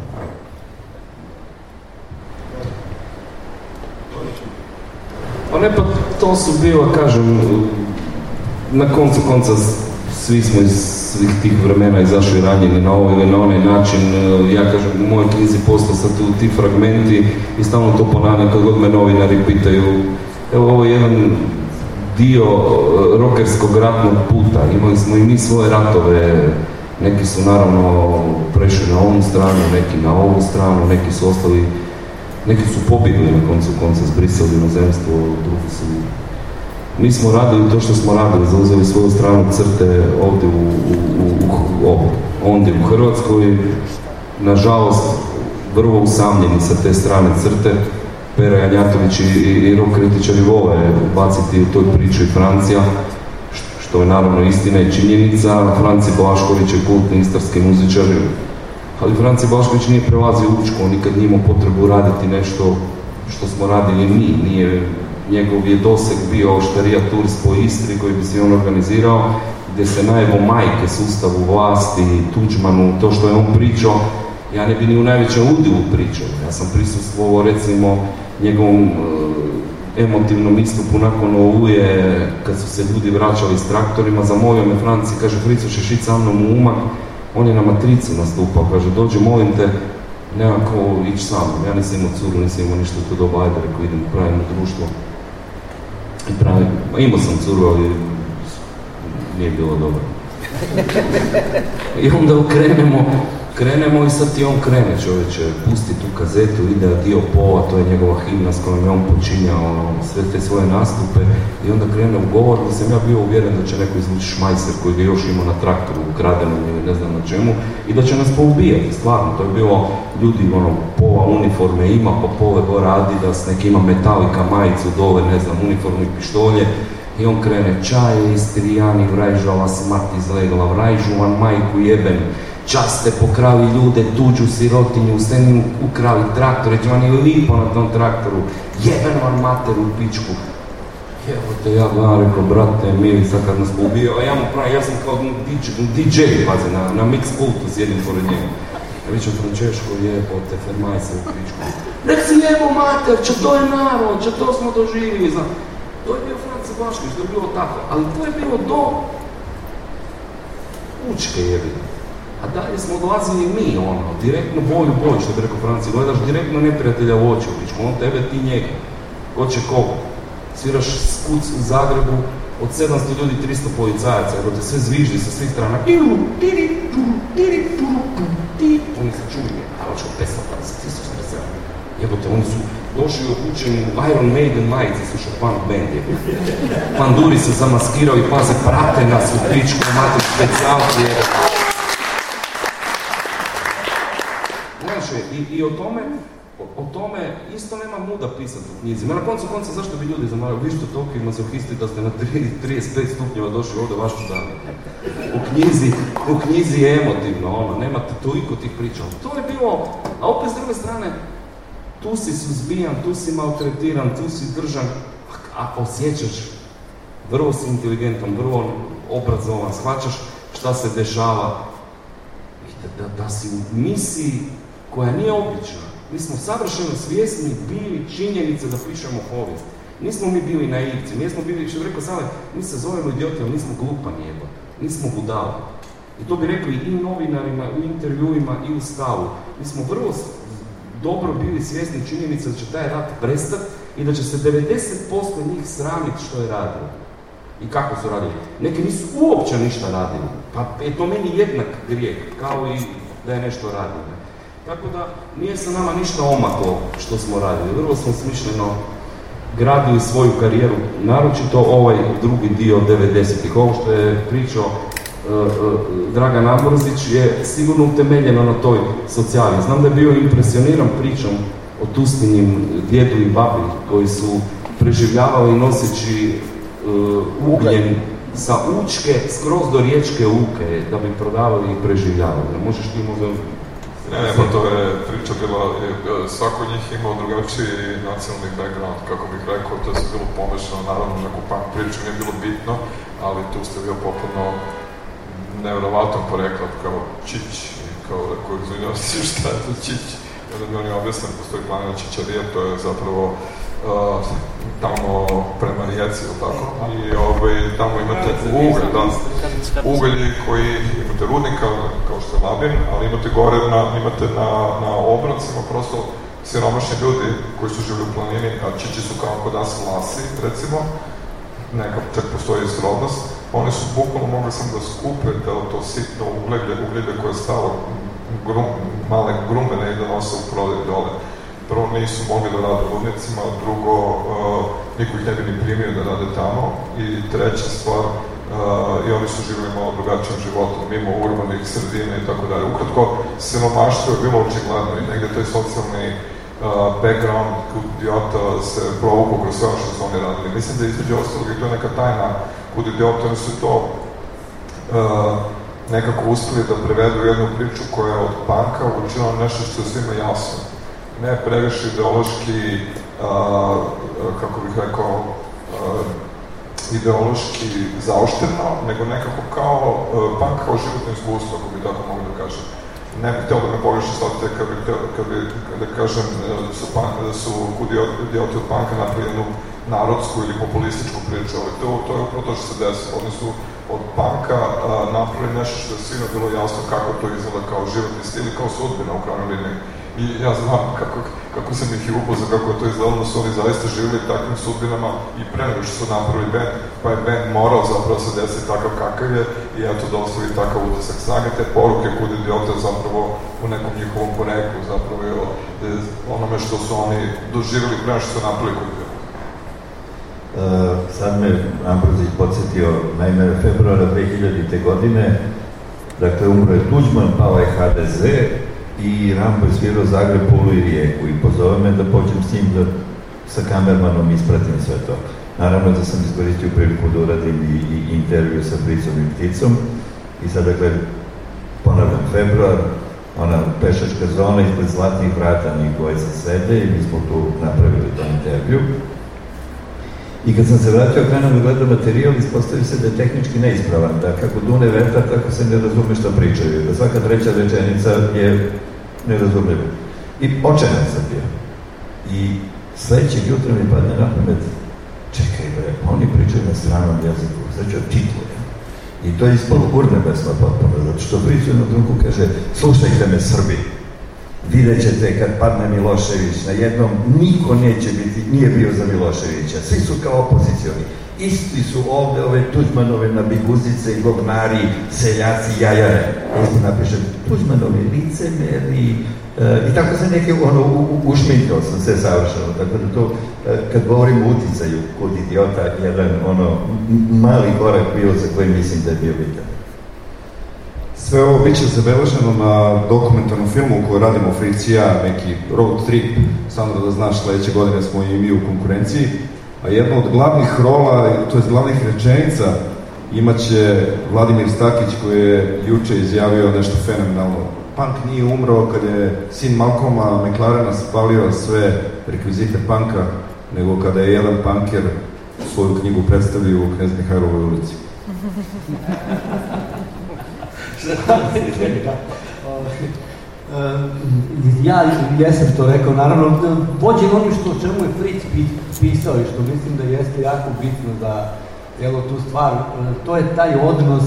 Pa ne, pa to su bilo, kažem, na koncu konca svi smo iz svih tih vremena izašli ranjeni na ovaj ili na onaj način. Ja kažem, u mojoj knjizi postao sad tu ti fragmenti i stalno to ponavljam kad god me novinari pitaju. Evo, ovo je jedan dio rokerskog ratnog puta. Imali smo i mi svoje ratove. Neki su naravno prešli na ovu stranu, neki na ovu stranu, neki su ostali, neki su pobjegli na koncu konca, zbrisali inozemstvo, drugi su... Mi smo radili to što smo radili, zauzeli svoju stranu crte ovdje u, u, u, u, ondje u Hrvatskoj. Nažalost, vrlo usamljeni sa te strane crte. Pera Janjatović i, i, i rock kritičari vole baciti u toj priči i Francija, što je naravno istina i činjenica. Franci Blašković je kultni istarski muzičar, ali Franci Blašković nije prelazio Učku, on nikad nije imao potrebu raditi nešto što smo radili mi, nije... Njegov je doseg bio Oštarija Tours po Istri koji bi se on organizirao, gdje se najevo majke sustavu vlasti, Tuđmanu, to što je on pričao, ja ne bi ni u najvećem ludilu pričao. Ja sam prisustvovao recimo njegovom e, emotivnom istupu nakon Oluje, kad su se ljudi vraćali s traktorima, zamolio me Franci, kaže, Frico, ćeš ići sa mnom u Umag, on je na Matrici nastupao, kaže, dođi, molim te, nema ko ići sam, ja nisam imao curu, nisam imao ništa u to doba, ajde, rekao, idem, pravimo društvo. I pravim, imao sam curu, ali nije bilo dobro. I onda okrenemo krenemo i sad ti on krene, čovječe, pusti tu kazetu, ide dio pola, to je njegova himna s kojom je on počinjao ono, sve te svoje nastupe i onda krene u govor da sam ja bio uvjeren da će neko izvući šmajser koji ga još imao na traktoru ukradenom ili ne znam na čemu i da će nas poubijati, stvarno, to je bilo ljudi, ono, pola uniforme ima, pa pola gore Adidas, neki ima Metallica majicu, dole, ne znam, uniformu i pištolje i on krene, čaje, istrijani, vrajžala smrt izlegla, vrajžu vam majku jeben, čas ste pokrali ljude, tuđu sirotinju, ste mi ukrali traktore, će vam je lipo na tom traktoru, jeben vam materu u pičku. Evo te, ja gledam, rekao, brate, mili, sad kad nas pobio, a ja mu pravim, ja sam kao D J, pazi, na, na mix pultu sjedim pored njega. Ja vićem Frančeško, jebote, fermaj se u pičku. Nek si jebo mater, čo to je narod, čo to smo doživili, znam. To je bio Franci Blašković, to je bilo tako, ali to je bilo do Učke jebine. A dalje smo dolazili mi, ono, direktno boj u boj, što bi rekao Franci, gledaš direktno neprijatelja u oči, pičku, on tebe, ti njega. Ko će koga? Sviraš skuc u Zagrebu, od sedamsto ljudi tristo policajaca, jer te sve zviždi sa svih strana. Oni se čuli, Havačko pesma, dvadeset tisuća četrdeset sedam. Jebote, oni su došli obučeni u Iron Maiden majice, slušaj, punk band je. Panduri se zamaskirao i paze, prate nas u pičku, mati specijalci. Znaš, i, i o tome, o, o tome isto nema muda pisati u knjizi. Ma na koncu konca, zašto bi ljudi zamarali? Vi što toliko mazohisti da ste na trideset pet stupnjeva došli ovdje vašu danu. U knjizi, u knjizi je emotivno, ono, nemate toliko tih priča. To je bilo, a opet s druge strane, tu si suzbijan, tu si maltretiran, tu si držan, a osjećaš, vrlo si inteligentan, vrlo obrazovan, shvaćaš šta se dešava i da, da, da si u misiji koja nije obična. Mi smo savršeno svjesni bili činjenice da pišemo povijest. Nismo mi bili naivci, nismo bili, što bi rekao Sale, mi se zovemo idioti, ali nismo glupani jeba, nismo budali. I to bi rekli i novinarima, u intervjuima i u stavu. Mi smo vrlo dobro bili svjesni činjenice da će taj rat prestati i da će se devedeset posto njih sramiti što je radilo. I kako su radili. Neki nisu uopće ništa radili. Pa je to meni jednak grijeh, kao i da je nešto radilo. Tako da nije se nama ništa omaklo što smo radili. Vrlo smo smišljeno gradili svoju karijeru, naročito ovaj drugi dio devedesetih. Ovo što je pričao uh, uh, Dragan Ambrzić je sigurno utemeljeno na toj socijali. Znam da je bio impresioniran pričom o Tustinim djedu i babi koji su preživljavali noseći uh, ugljen sa Učke skroz do riječke Luke da bi prodavali i preživljavali. Možeš ti možda... Ne, ne, pa to je priča bila, svako od njih imao drugačiji nacionalni background, kako bih rekao, to je sve bilo pomešano, naravno neku punk priču nije bilo bitno, ali tu ste bio potpuno nevjerovatan porekla, kao Čić, kao rekao, izvinjava se šta je to Čić, onda mi on je objasnan, postoji planina Čičarija, to je zapravo uh, tamo prema Rijeci, ili tako, i ovaj, tamo imate ugalj, da, ugalji koji imate rudnika, kao što je Labin, ali imate gore, na, imate na, na obroncima prosto siromašni ljudi koji su živjeli u planini, a Čići su kao kod nas Vlasi, recimo, neka čak postoji srodnost, oni su bukvalno mogli sam da skupe da to sitno ugljeblje, ugljeblje koje je stalo, grum, male grumbene i da nose u prodaj dole. Prvo nisu mogli da rade u rudnicima, drugo, uh, niko ih ne bi ni primio da rade tamo i treća stvar, uh, i oni su živjeli malo drugačijim životom, mimo urbanih sredina i tako dalje. Ukratko, siromaštvo je bilo očigledno i negdje taj socijalni uh, background kod idiota se provukao kroz sve što su oni radili. Mislim da između ostalog i to je neka tajna kod idiota, oni su to uh, nekako uspjeli da prevedu jednu priču koja je od panka učinila nešto što je svima jasno. Ne previše ideološki, uh, kako bih rekao, uh, ideološki zaoštreno, nego nekako kao uh, punk kao životno iskustvo, ako bi tako mogu da kažem. Ne bih htio da me pogrešno shvatite kad bih htio, kad bi, da kažem, da su, pan, da su idioti od punka napravili jednu narodsku ili populističku priču, ali to, to je upravo to što se desilo. Oni su od punka uh, napravili nešto što je svima bilo jasno kako to izgleda kao životni stil i kao sudbina u krajnjoj liniji. i ja znam kako, kako sam ih i upoznao, kako je to izgledalo, da su oni zaista živjeli takvim sudbinama i pre nego što su napravili band, pa je band morao zapravo se desiti takav kakav je i eto da ostavi takav utisak. Snage te poruke Kud idiota zapravo u nekom njihovom poreklu, zapravo je onome što su oni doživjeli pre nego što su napravili Kud idiota. Uh, sad me Ambrozić podsjetio, naime, februara dve hiljadite godine, dakle, umro je Tuđman, pao je ha de ze i Rambo je svirao Zagreb, Pulu i Rijeku i pozove me da pođem s njim da sa kamermanom ispratim sve to. Naravno da sam iskoristio priliku da uradim i, i intervju sa Bricom i Pticom i sad, dakle, ponavljam, februar, ona pešačka zona ispred Zlatnih vrata, njih dvojica sede i mi smo tu napravili taj intervju. I kad sam se vratio, krenuo da gledam materijal, ispostavi se da je tehnički neispravan, da kako dune vetar, tako se ne razume šta pričaju, da svaka treća rečenica je nerazumljiva. I očajan sam bio. I sledećeg jutra mi padne na pamet, čekaj bre, oni pričaju na stranom jeziku, sad ću titlujem. I to je ispalo urnebesno potpuno, zato što pričaju na drugom kaže, slušajte me Srbi, vidjet ćete kad padne Milošević, na jednom niko neće biti, nije bio za Miloševića, svi su kao opozicioni. Isti su ovde ove Tuđmanove nabiguzice i govnari, seljaci, jajare. Isto napišem, Tuđmanovi licemeri, e, i tako sam neki, ono, ušminkao sam sve savršeno, tako da to, e, kad govorim o uticaju Kud idiota, jedan, ono, mali korak bio za koji mislim da je bio bitan. Sve ovo bit će zabeleženo na dokumentarnom filmu koju radimo Frikcija, neki road trip. Sandro, da znaš, sledeće godine smo i mi u konkurenciji. A jedna od glavnih rola, to je glavnih rečenica, imaće Vladimir Stakić koji je juče izjavio nešto fenomenalno. Punk nije umro kad je sin Malcolma McLarena spalio sve rekvizite punka, nego kada je jedan punker svoju knjigu predstavio u Knez Mihajlovoj ulici. Ja jesam to rekao, naravno, vođen onim što o čemu je Fritz pisao i što mislim da jeste jako bitno za cijelu tu stvar, to je taj odnos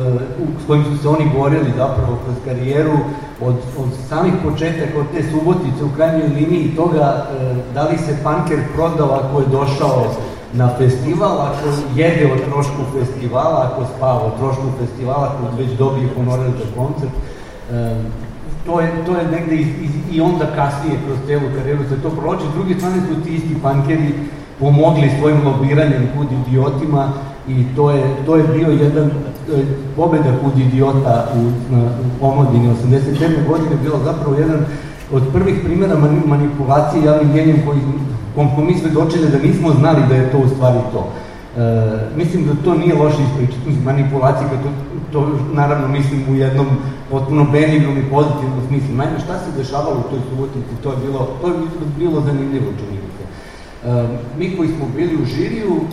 s kojim su se oni borili zapravo kroz karijeru, od, od samih početaka, od te Subotice u krajnjoj liniji toga da li se punker prodao ako je došao na festival, ako jede o trošku festivala, ako spava o trošku festivala, ako već dobije honorar za koncert. E, to, je, to je negde i, i, i onda kasnije kroz celu karijeru se to proloči. S druge strane su ti isti punkeri pomogli svojim lobiranjem Kud idiotima i to je, to je bio jedan pobeda Kud idiota u, na, u omladini osamdeset sedme godine, bilo zapravo jedan od prvih primjera manipulacije javnim mnjenjem koji smo mi svedočili da nismo znali da je to u stvari to. E, mislim da to nije loše ispričati, manipulacije, to, to naravno mislim u jednom potpuno benignom i pozitivnom smislu. Naime, šta se dešavalo u toj Subotici, to je bilo, to je bilo zanimljivo, čini mi se. E, mi koji smo bili u žiriju, e,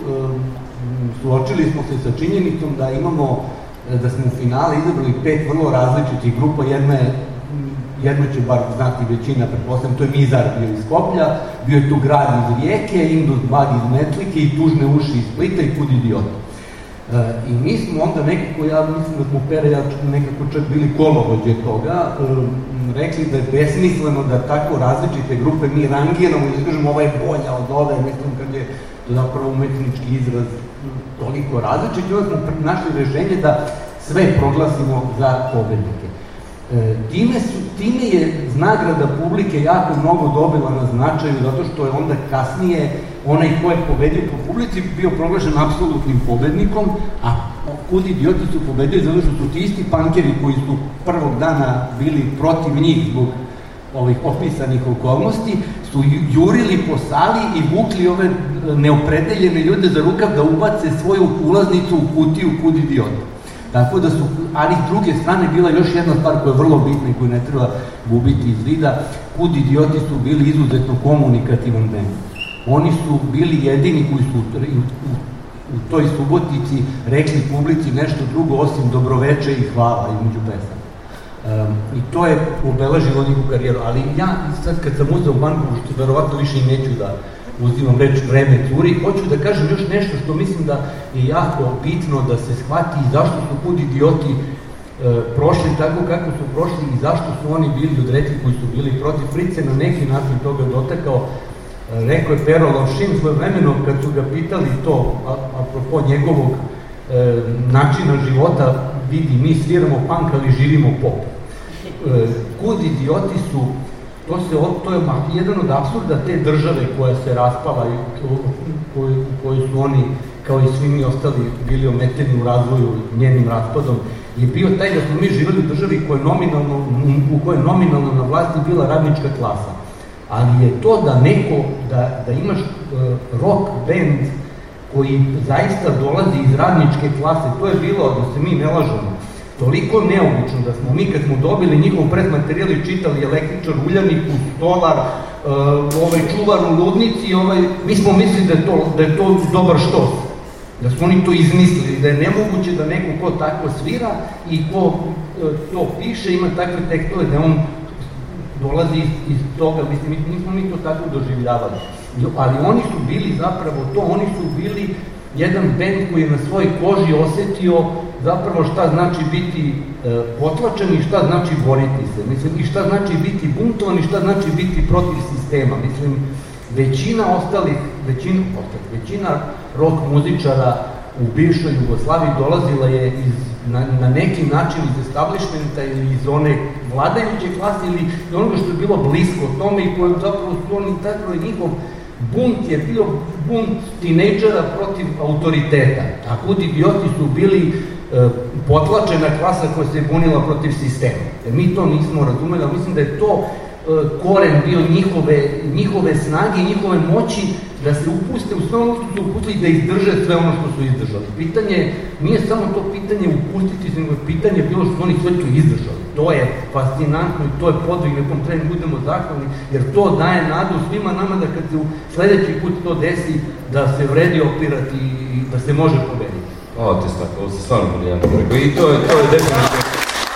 suočili smo se sa činjenicom da imamo, da smo u finale izabrali pet vrlo različitih grupa, jedna je jedno će bar znati većina, pretpostavljam, to je Mizar bio iz Skoplja, bio je tu Grad iz Rijeke, Indus Bag iz Metlike i Tužne uši iz Splita i Kud idiota. E, I mi smo onda nekako, ja mislim da smo Pere, ja nekako čak bili kolovođe toga, e, rekli da je besmisleno da tako različite grupe mi rangiramo i izgažemo ova je bolja od ove, mislim kad je to zapravo umetnički izraz toliko različit, i onda smo našli rešenje da sve proglasimo za pobednike. E, time, su, time je nagrada publike jako mnogo dobila na značaju, zato što je onda kasnije onaj ko je pobedio po publici bio proglašen apsolutnim pobednikom, a Kud idioti su pobedili zato što su ti isti punkeri koji su prvog dana bili protiv njih zbog ovih opisanih okolnosti, su jurili po sali i vukli ove neopredeljene ljude za rukav da ubace svoju ulaznicu u kutiju Kud idiota. Tako da su, ali s druge strane bila još jedna stvar koja je vrlo bitna i koju ne treba gubiti iz vida, Kud idioti su bili izuzetno komunikativan bend. Oni su bili jedini koji su u, u, u toj Subotici rekli publici nešto drugo osim dobroveče i hvala između pesama. Um, I to je obeležilo njihovu karijeru, ali ja sad kad sam uzeo banku, što verovatno više i neću da uzimam reč vreme curi, hoću da kažem još nešto što mislim da je jako bitno da se shvati i zašto su Kud idioti prošli tako kako su prošli i zašto su oni bili od retkih koji su bili protiv. Fritz se na neki način toga dotakao. Rekao je Pero Lovšin svojevremeno kad su ga pitali to, apropo njegovog e, načina života, vidi, mi sviramo punk, ali živimo pop. E, kud idioti su, to, se, to je jedan od apsurda te države koja se raspala i u kojoj su oni, kao i svi mi ostali, bili ometeni u razvoju njenim raspadom, je bio taj da smo mi živjeli u državi koja nominalno, u kojoj je nominalno na vlasti bila radnička klasa. Ali je to da neko, da, da imaš uh, rock band koji zaista dolazi iz radničke klase, to je bilo, da se mi ne lažemo, toliko neobično da smo mi kad smo dobili njihov predmaterijal i čitali Električar, Uljaniku, Stolar, uh, ovaj čuvar u ludnici, ovaj, mi smo mislili da je to, da je to dobar štos. Da su oni to izmislili, da je nemoguće da neko ko tako svira i ko uh, to piše, ima takve tekstove, da on dolazi iz, iz toga, mislim, nismo mi to tako doživljavali. Ali oni su bili zapravo to, oni su bili jedan bend koji je na svojoj koži osetio zapravo šta znači biti e, potlačen i šta znači boriti se. Mislim, i šta znači biti buntovan i šta znači biti protiv sistema. Mislim, većina ostalih, većina, većina rock muzičara u bivšoj Jugoslaviji dolazila je iz, na, na neki način iz establishmenta ili iz one vladajuće klase ili onoga što je bilo blisko tome i koje zapravo su oni, tako je njihov bunt je bio bunt tinejdžera protiv autoriteta. A kud idioti su bili e, potlačena klasa koja se je bunila protiv sistema. E, mi to nismo razumeli, ali mislim da je to e, koren bio njihove, njihove snage i njihove moći da se upuste u sve ono što su upustili, da izdrže sve ono što su izdržali. Pitanje, nije samo to pitanje upustiti, nego je pitanje bilo što oni sve to izdržali. To je fascinantno i to je podvig, nekom treba budemo zahvalni, jer to daje nadu svima nama da kad se u sledeći put to desi, da se vredi opirati i da se može pobediti. O, ti stako, ovo se stvarno briljantno rekao. I to je, to je definitivno.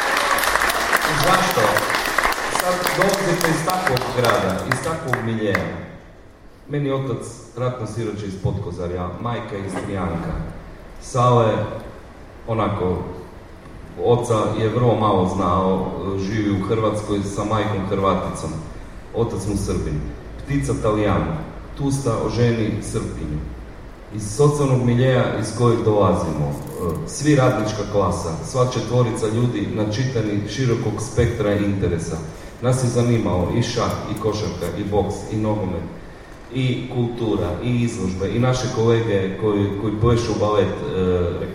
Zašto? Sad dolazite iz takvog grada, iz takvog miljeja. Meni otac ratno siroče iz Potkozarja, majka iz Trijanka. Sale, onako, oca je vrlo malo znao, živi u Hrvatskoj sa majkom Hrvaticom. Otac mu Srbin. Ptica Talijan, Tusta o ženi Srpinju. Iz socijalnog miljeja iz kojeg dolazimo, svi radnička klasa, sva četvorica ljudi načitani širokog spektra interesa. Nas je zanimao i šah, i košarka, i boks, i nogomet, i kultura, i izložbe, i naše kolege koji, koji plešu balet, e,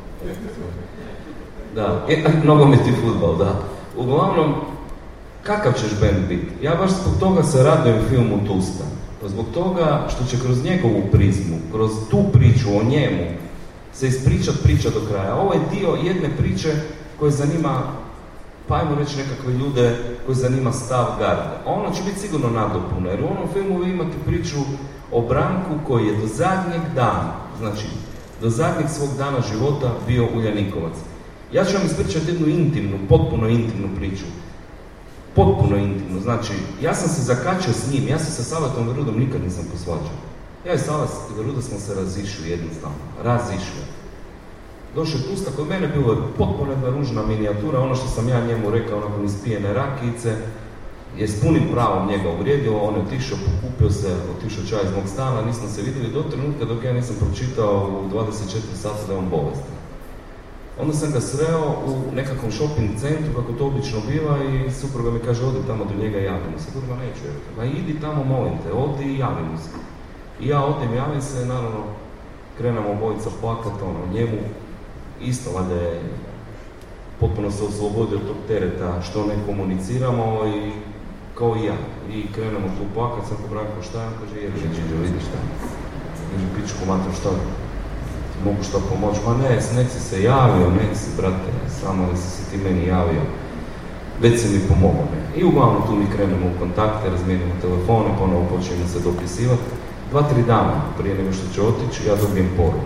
da, e, nogomet i fudbal, da. Uglavnom, kakav ćeš band biti? Ja baš zbog toga se radujem filmu Tusta. Zbog toga što će kroz njegovu prizmu, kroz tu priču o njemu, se ispričat priča do kraja. Ovo je dio jedne priče koje zanima, pa ajmo reći nekakve ljude koji zanima stav garde. Ono će biti sigurno nadopuna, jer u onom filmu vi imate priču o Branku koji je do zadnjeg dana, znači do zadnjeg svog dana života bio Uljanikovac. Ja ću vam ispričati jednu intimnu, potpuno intimnu priču. Potpuno intimno, znači, ja sam se zakačio s njim, ja se sa Savatom Verudom nikad nisam posvađao. Ja i Savat Veruda smo se razišli jednostavno, razišli. Došao je Tusta, kod mene bilo je potpuno jedna ružna minijatura, ono što sam ja njemu rekao nakon ispijene rakijice, je s punim pravom njega uvrijedio, on je otišao, pokupio se, otišao čaj iz mog stana, nismo se vidjeli do trenutka dok ja nisam pročitao u dvadeset četiri sata da je on bolestan. Onda sam ga sreo u nekakvom shopping centru, kako to obično biva, i supruga mi kaže, odi tamo do njega i javimo se. Kurva, neću, jer ma idi tamo, molim te, odi i javimo se. I ja odim, javim se, naravno, krenemo obojica plakat, ono, njemu isto, valjda je potpuno se oslobodio tog tereta što ne komuniciramo i kao i ja. I krenemo tu plakat, sam ko Branko, šta? Kaže, jer Čiđo, vidi šta. Kaže, pičku mater, šta? Mogu šta pomoći? Ma ne, nek si se javio, nek si, brate, samo da si se ti meni javio. Već si mi pomogao, ne. I uglavnom tu mi krenemo u kontakte, razmijenimo telefone, ponovo počnemo se dopisivati. Dva, tri dana prije nego što će otići, ja dobijem poruku.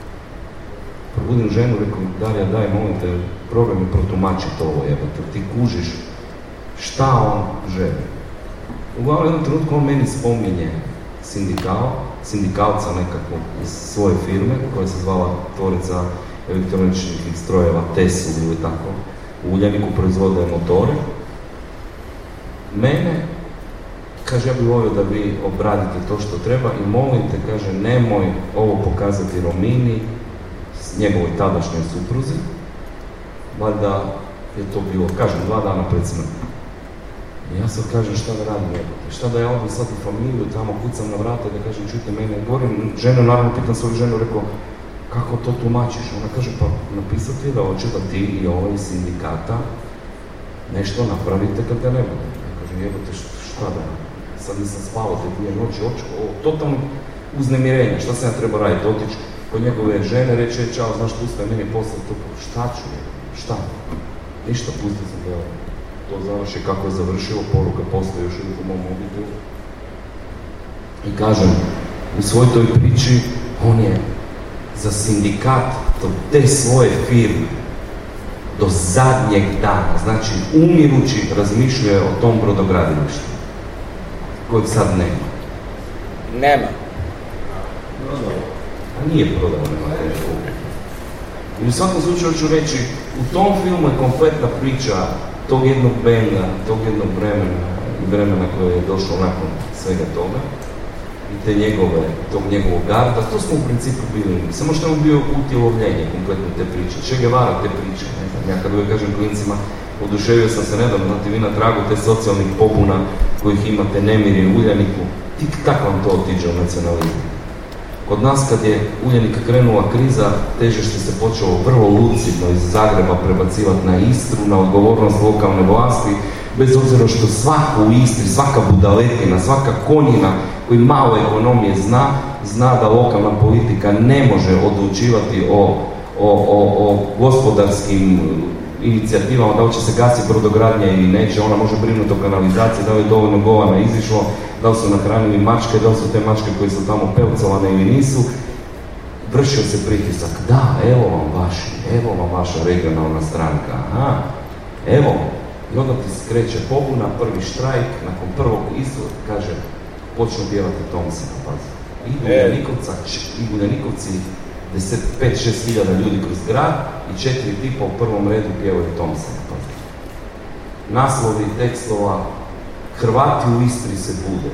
Probudim ženu, rekao, Darija, daj, molim te, probaj mi protumačiti ovo, jebate, ti kužiš šta on želi. Uglavnom, jednom trenutku on meni spominje sindikal, sindikalca nekakvog iz svoje firme, koja se zvala Tvorica elektroničnih strojeva, Tesu ili tako. u Uljaniku proizvode motore. Mene, kaže, ja bih volio da vi obradite to što treba i molim te, kaže, nemoj ovo pokazati Romini, njegovoj tadašnjoj supruzi, valjda je to bilo, kažem, dva dana pred smrti. I ja sad kažem šta da radim, jebote, šta da ja odem sad u familiju, tamo kucam na vrata i da kažem, čujte mene, govorim ženu, naravno pitam svoju ženu, rekao, kako to tumačiš? Ona kaže, pa napisati je da hoće da ti i ovaj iz sindikata nešto napravite kad ga ne bude. Ja kažem, jebote, šta da radim? Sad nisam spavao te dvije noći, očko, ovo, totalno uznemirenje, šta sam ja trebao raditi, otići kod njegove žene, reći, čao, znaš, pusti meni posle, to, šta ću, šta? Ništa, pusti sam da to završi kako je završilo, poruka postoje još uvijek u mom mobitelu. I kažem, u svoj toj priči, on je za sindikat do te svoje firme, do zadnjeg dana, znači umirući razmišljuje o tom brodogradilištu, kojeg sad nema. Nema. A nije prodao, nema tešku. I u svakom slučaju ću reći, u tom filmu je kompletna priča tog jednog benda, tog jednog vremena i vremena koje je došlo nakon svega toga i te njegove, tog njegovog garda, to smo u principu bili mi. Samo što je bio utjelovljenje kompletno te priče. Che Guevara te priče, ne znam, ja kad uvijek kažem klincima, oduševio sam se nedavno, znate vi na tragu te socijalnih pobuna kojih imate nemiri u Uljaniku, tik tak vam to otiđe u nacionalizmu. Kod nas kad je Uljanika krenula kriza, težište se počelo vrlo lucidno iz Zagreba prebacivati na Istru, na odgovornost lokalne vlasti, bez obzira što svako u Istri, svaka budaletina, svaka konjina koji malo ekonomije zna, zna da lokalna politika ne može odlučivati o, o, o, o gospodarskim inicijativama, da li će se gasiti brodogradnja ili neće, ona može brinuti o kanalizaciji, da li je dovoljno govana izišlo, da li su nahranili mačke, da li su te mačke koje su tamo pelcovane ili nisu. Vršio se pritisak, da, evo vam vaši, evo vam vaša regionalna stranka, aha, evo. I onda ti skreće pobuna, prvi štrajk, nakon prvog izvod, kaže, počnu pjevati Thompsona, pazi. Idu Uljanikovca, idu Uljanikovci, pet do šest hiljada ljudi kroz grad i četiri tipa u prvom redu pjevaju Thompsona, pazi. Naslovi tekstova, Hrvati u Istri se bude.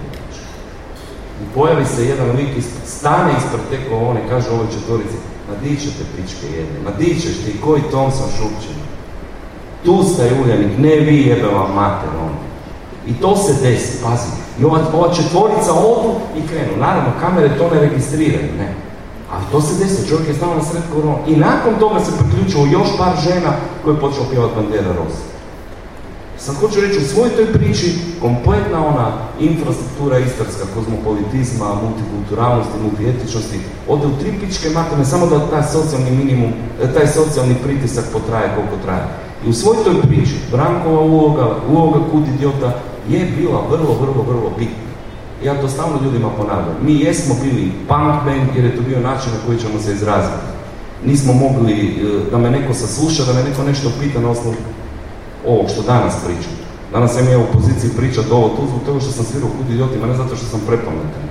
I pojavi se jedan lik, stane ispred te kolone, kaže ovoj četvorici, nadićete pičke jedne, nadićeš ti, koji Thompson Šupčin. Tu staje Uljanik, ne vi jebe vam mater on. I to se desi, pazi. I ova, ova četvorica odu i krenu. Naravno, kamere to ne registriraju, ne. Ali to se desi, čovjek je stao na sred korona. I nakon toga se priključilo još par žena koje je počelo pjevati Bandera Rosa. Sad hoću reći, u svojoj toj priči, kompletna ona infrastruktura istarska, kozmopolitizma, multikulturalnosti, multietičnosti, ode u tri pičke materne, samo da taj socijalni minimum, taj socijalni pritisak potraje koliko traje. I u svojoj toj priči, Brankova uloga, uloga Kud idiota, je bila vrlo, vrlo, vrlo bitna. Ja to stalno ljudima ponavljam. Mi jesmo bili punk band jer je to bio način na koji ćemo se izraziti. Nismo mogli da me neko sasluša, da me neko nešto pita na osnovu ovog što danas pričam. Danas sam ja u poziciji pričati ovo tu zbog toga što sam svirao Kud idiotima, ne zato što sam prepametan.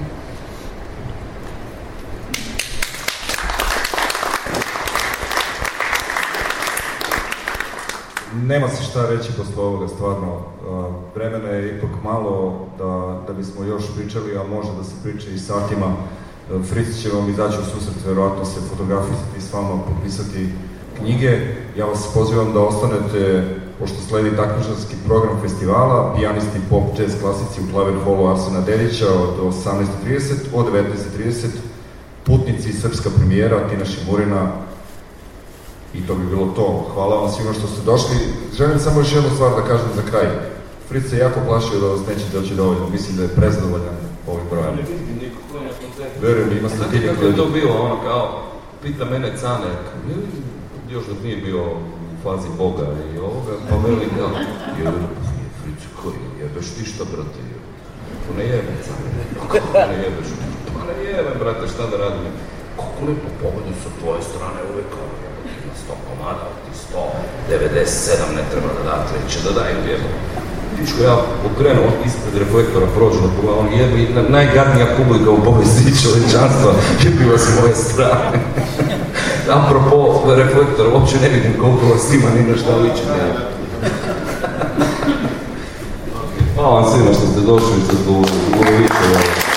Nema se šta reći posle ovoga, stvarno. Vremena je ipak malo da, da bismo još pričali, a može da se priče i satima. Fritz će vam izaći u susret, verovatno se fotografisati s vama, potpisati knjige. Ja vas pozivam da ostanete, pošto sledi takmičarski program festivala, pijanisti, pop, jazz, klasici u Klaver Hallu Arsena Dedića od osamnaest i trideset, od devetnaest i trideset, Putnici, srpska premijera, Tina Šimurina. I to bi bilo to. Hvala vam svima što ste došli. Želim samo još jednu stvar da kažem za kraj. Fritz se jako plašio da vas neće doći dovoljno. Mislim da je prezadovoljan ovim brojem. Verujem, ima stotinje. Kako je to bilo? Ono kao, pita mene Cane, još dok nije bio u fazi Boga i ovoga, pa veli da, jebe, Fritz, koji, jebeš ti šta, brate? Kako ne jebe, Cane? Kako ne jebeš? Pa ne jebe, brate, šta da radim? Kako lijepo pogledu sa tvoje strane uvijek, sto komada, ti sto devedeset sedam ne treba da da, treće da daju jebo. Tiško ja okrenuo ispred reflektora, prođu na pogleda, on jebo, najgadnija publika u povijesti čovječanstva je bila s moje strane. apropo reflektora, uopće ne vidim koliko vas ima ni na šta ličite. Hvala vam svima što ste došli za tu ulovicu.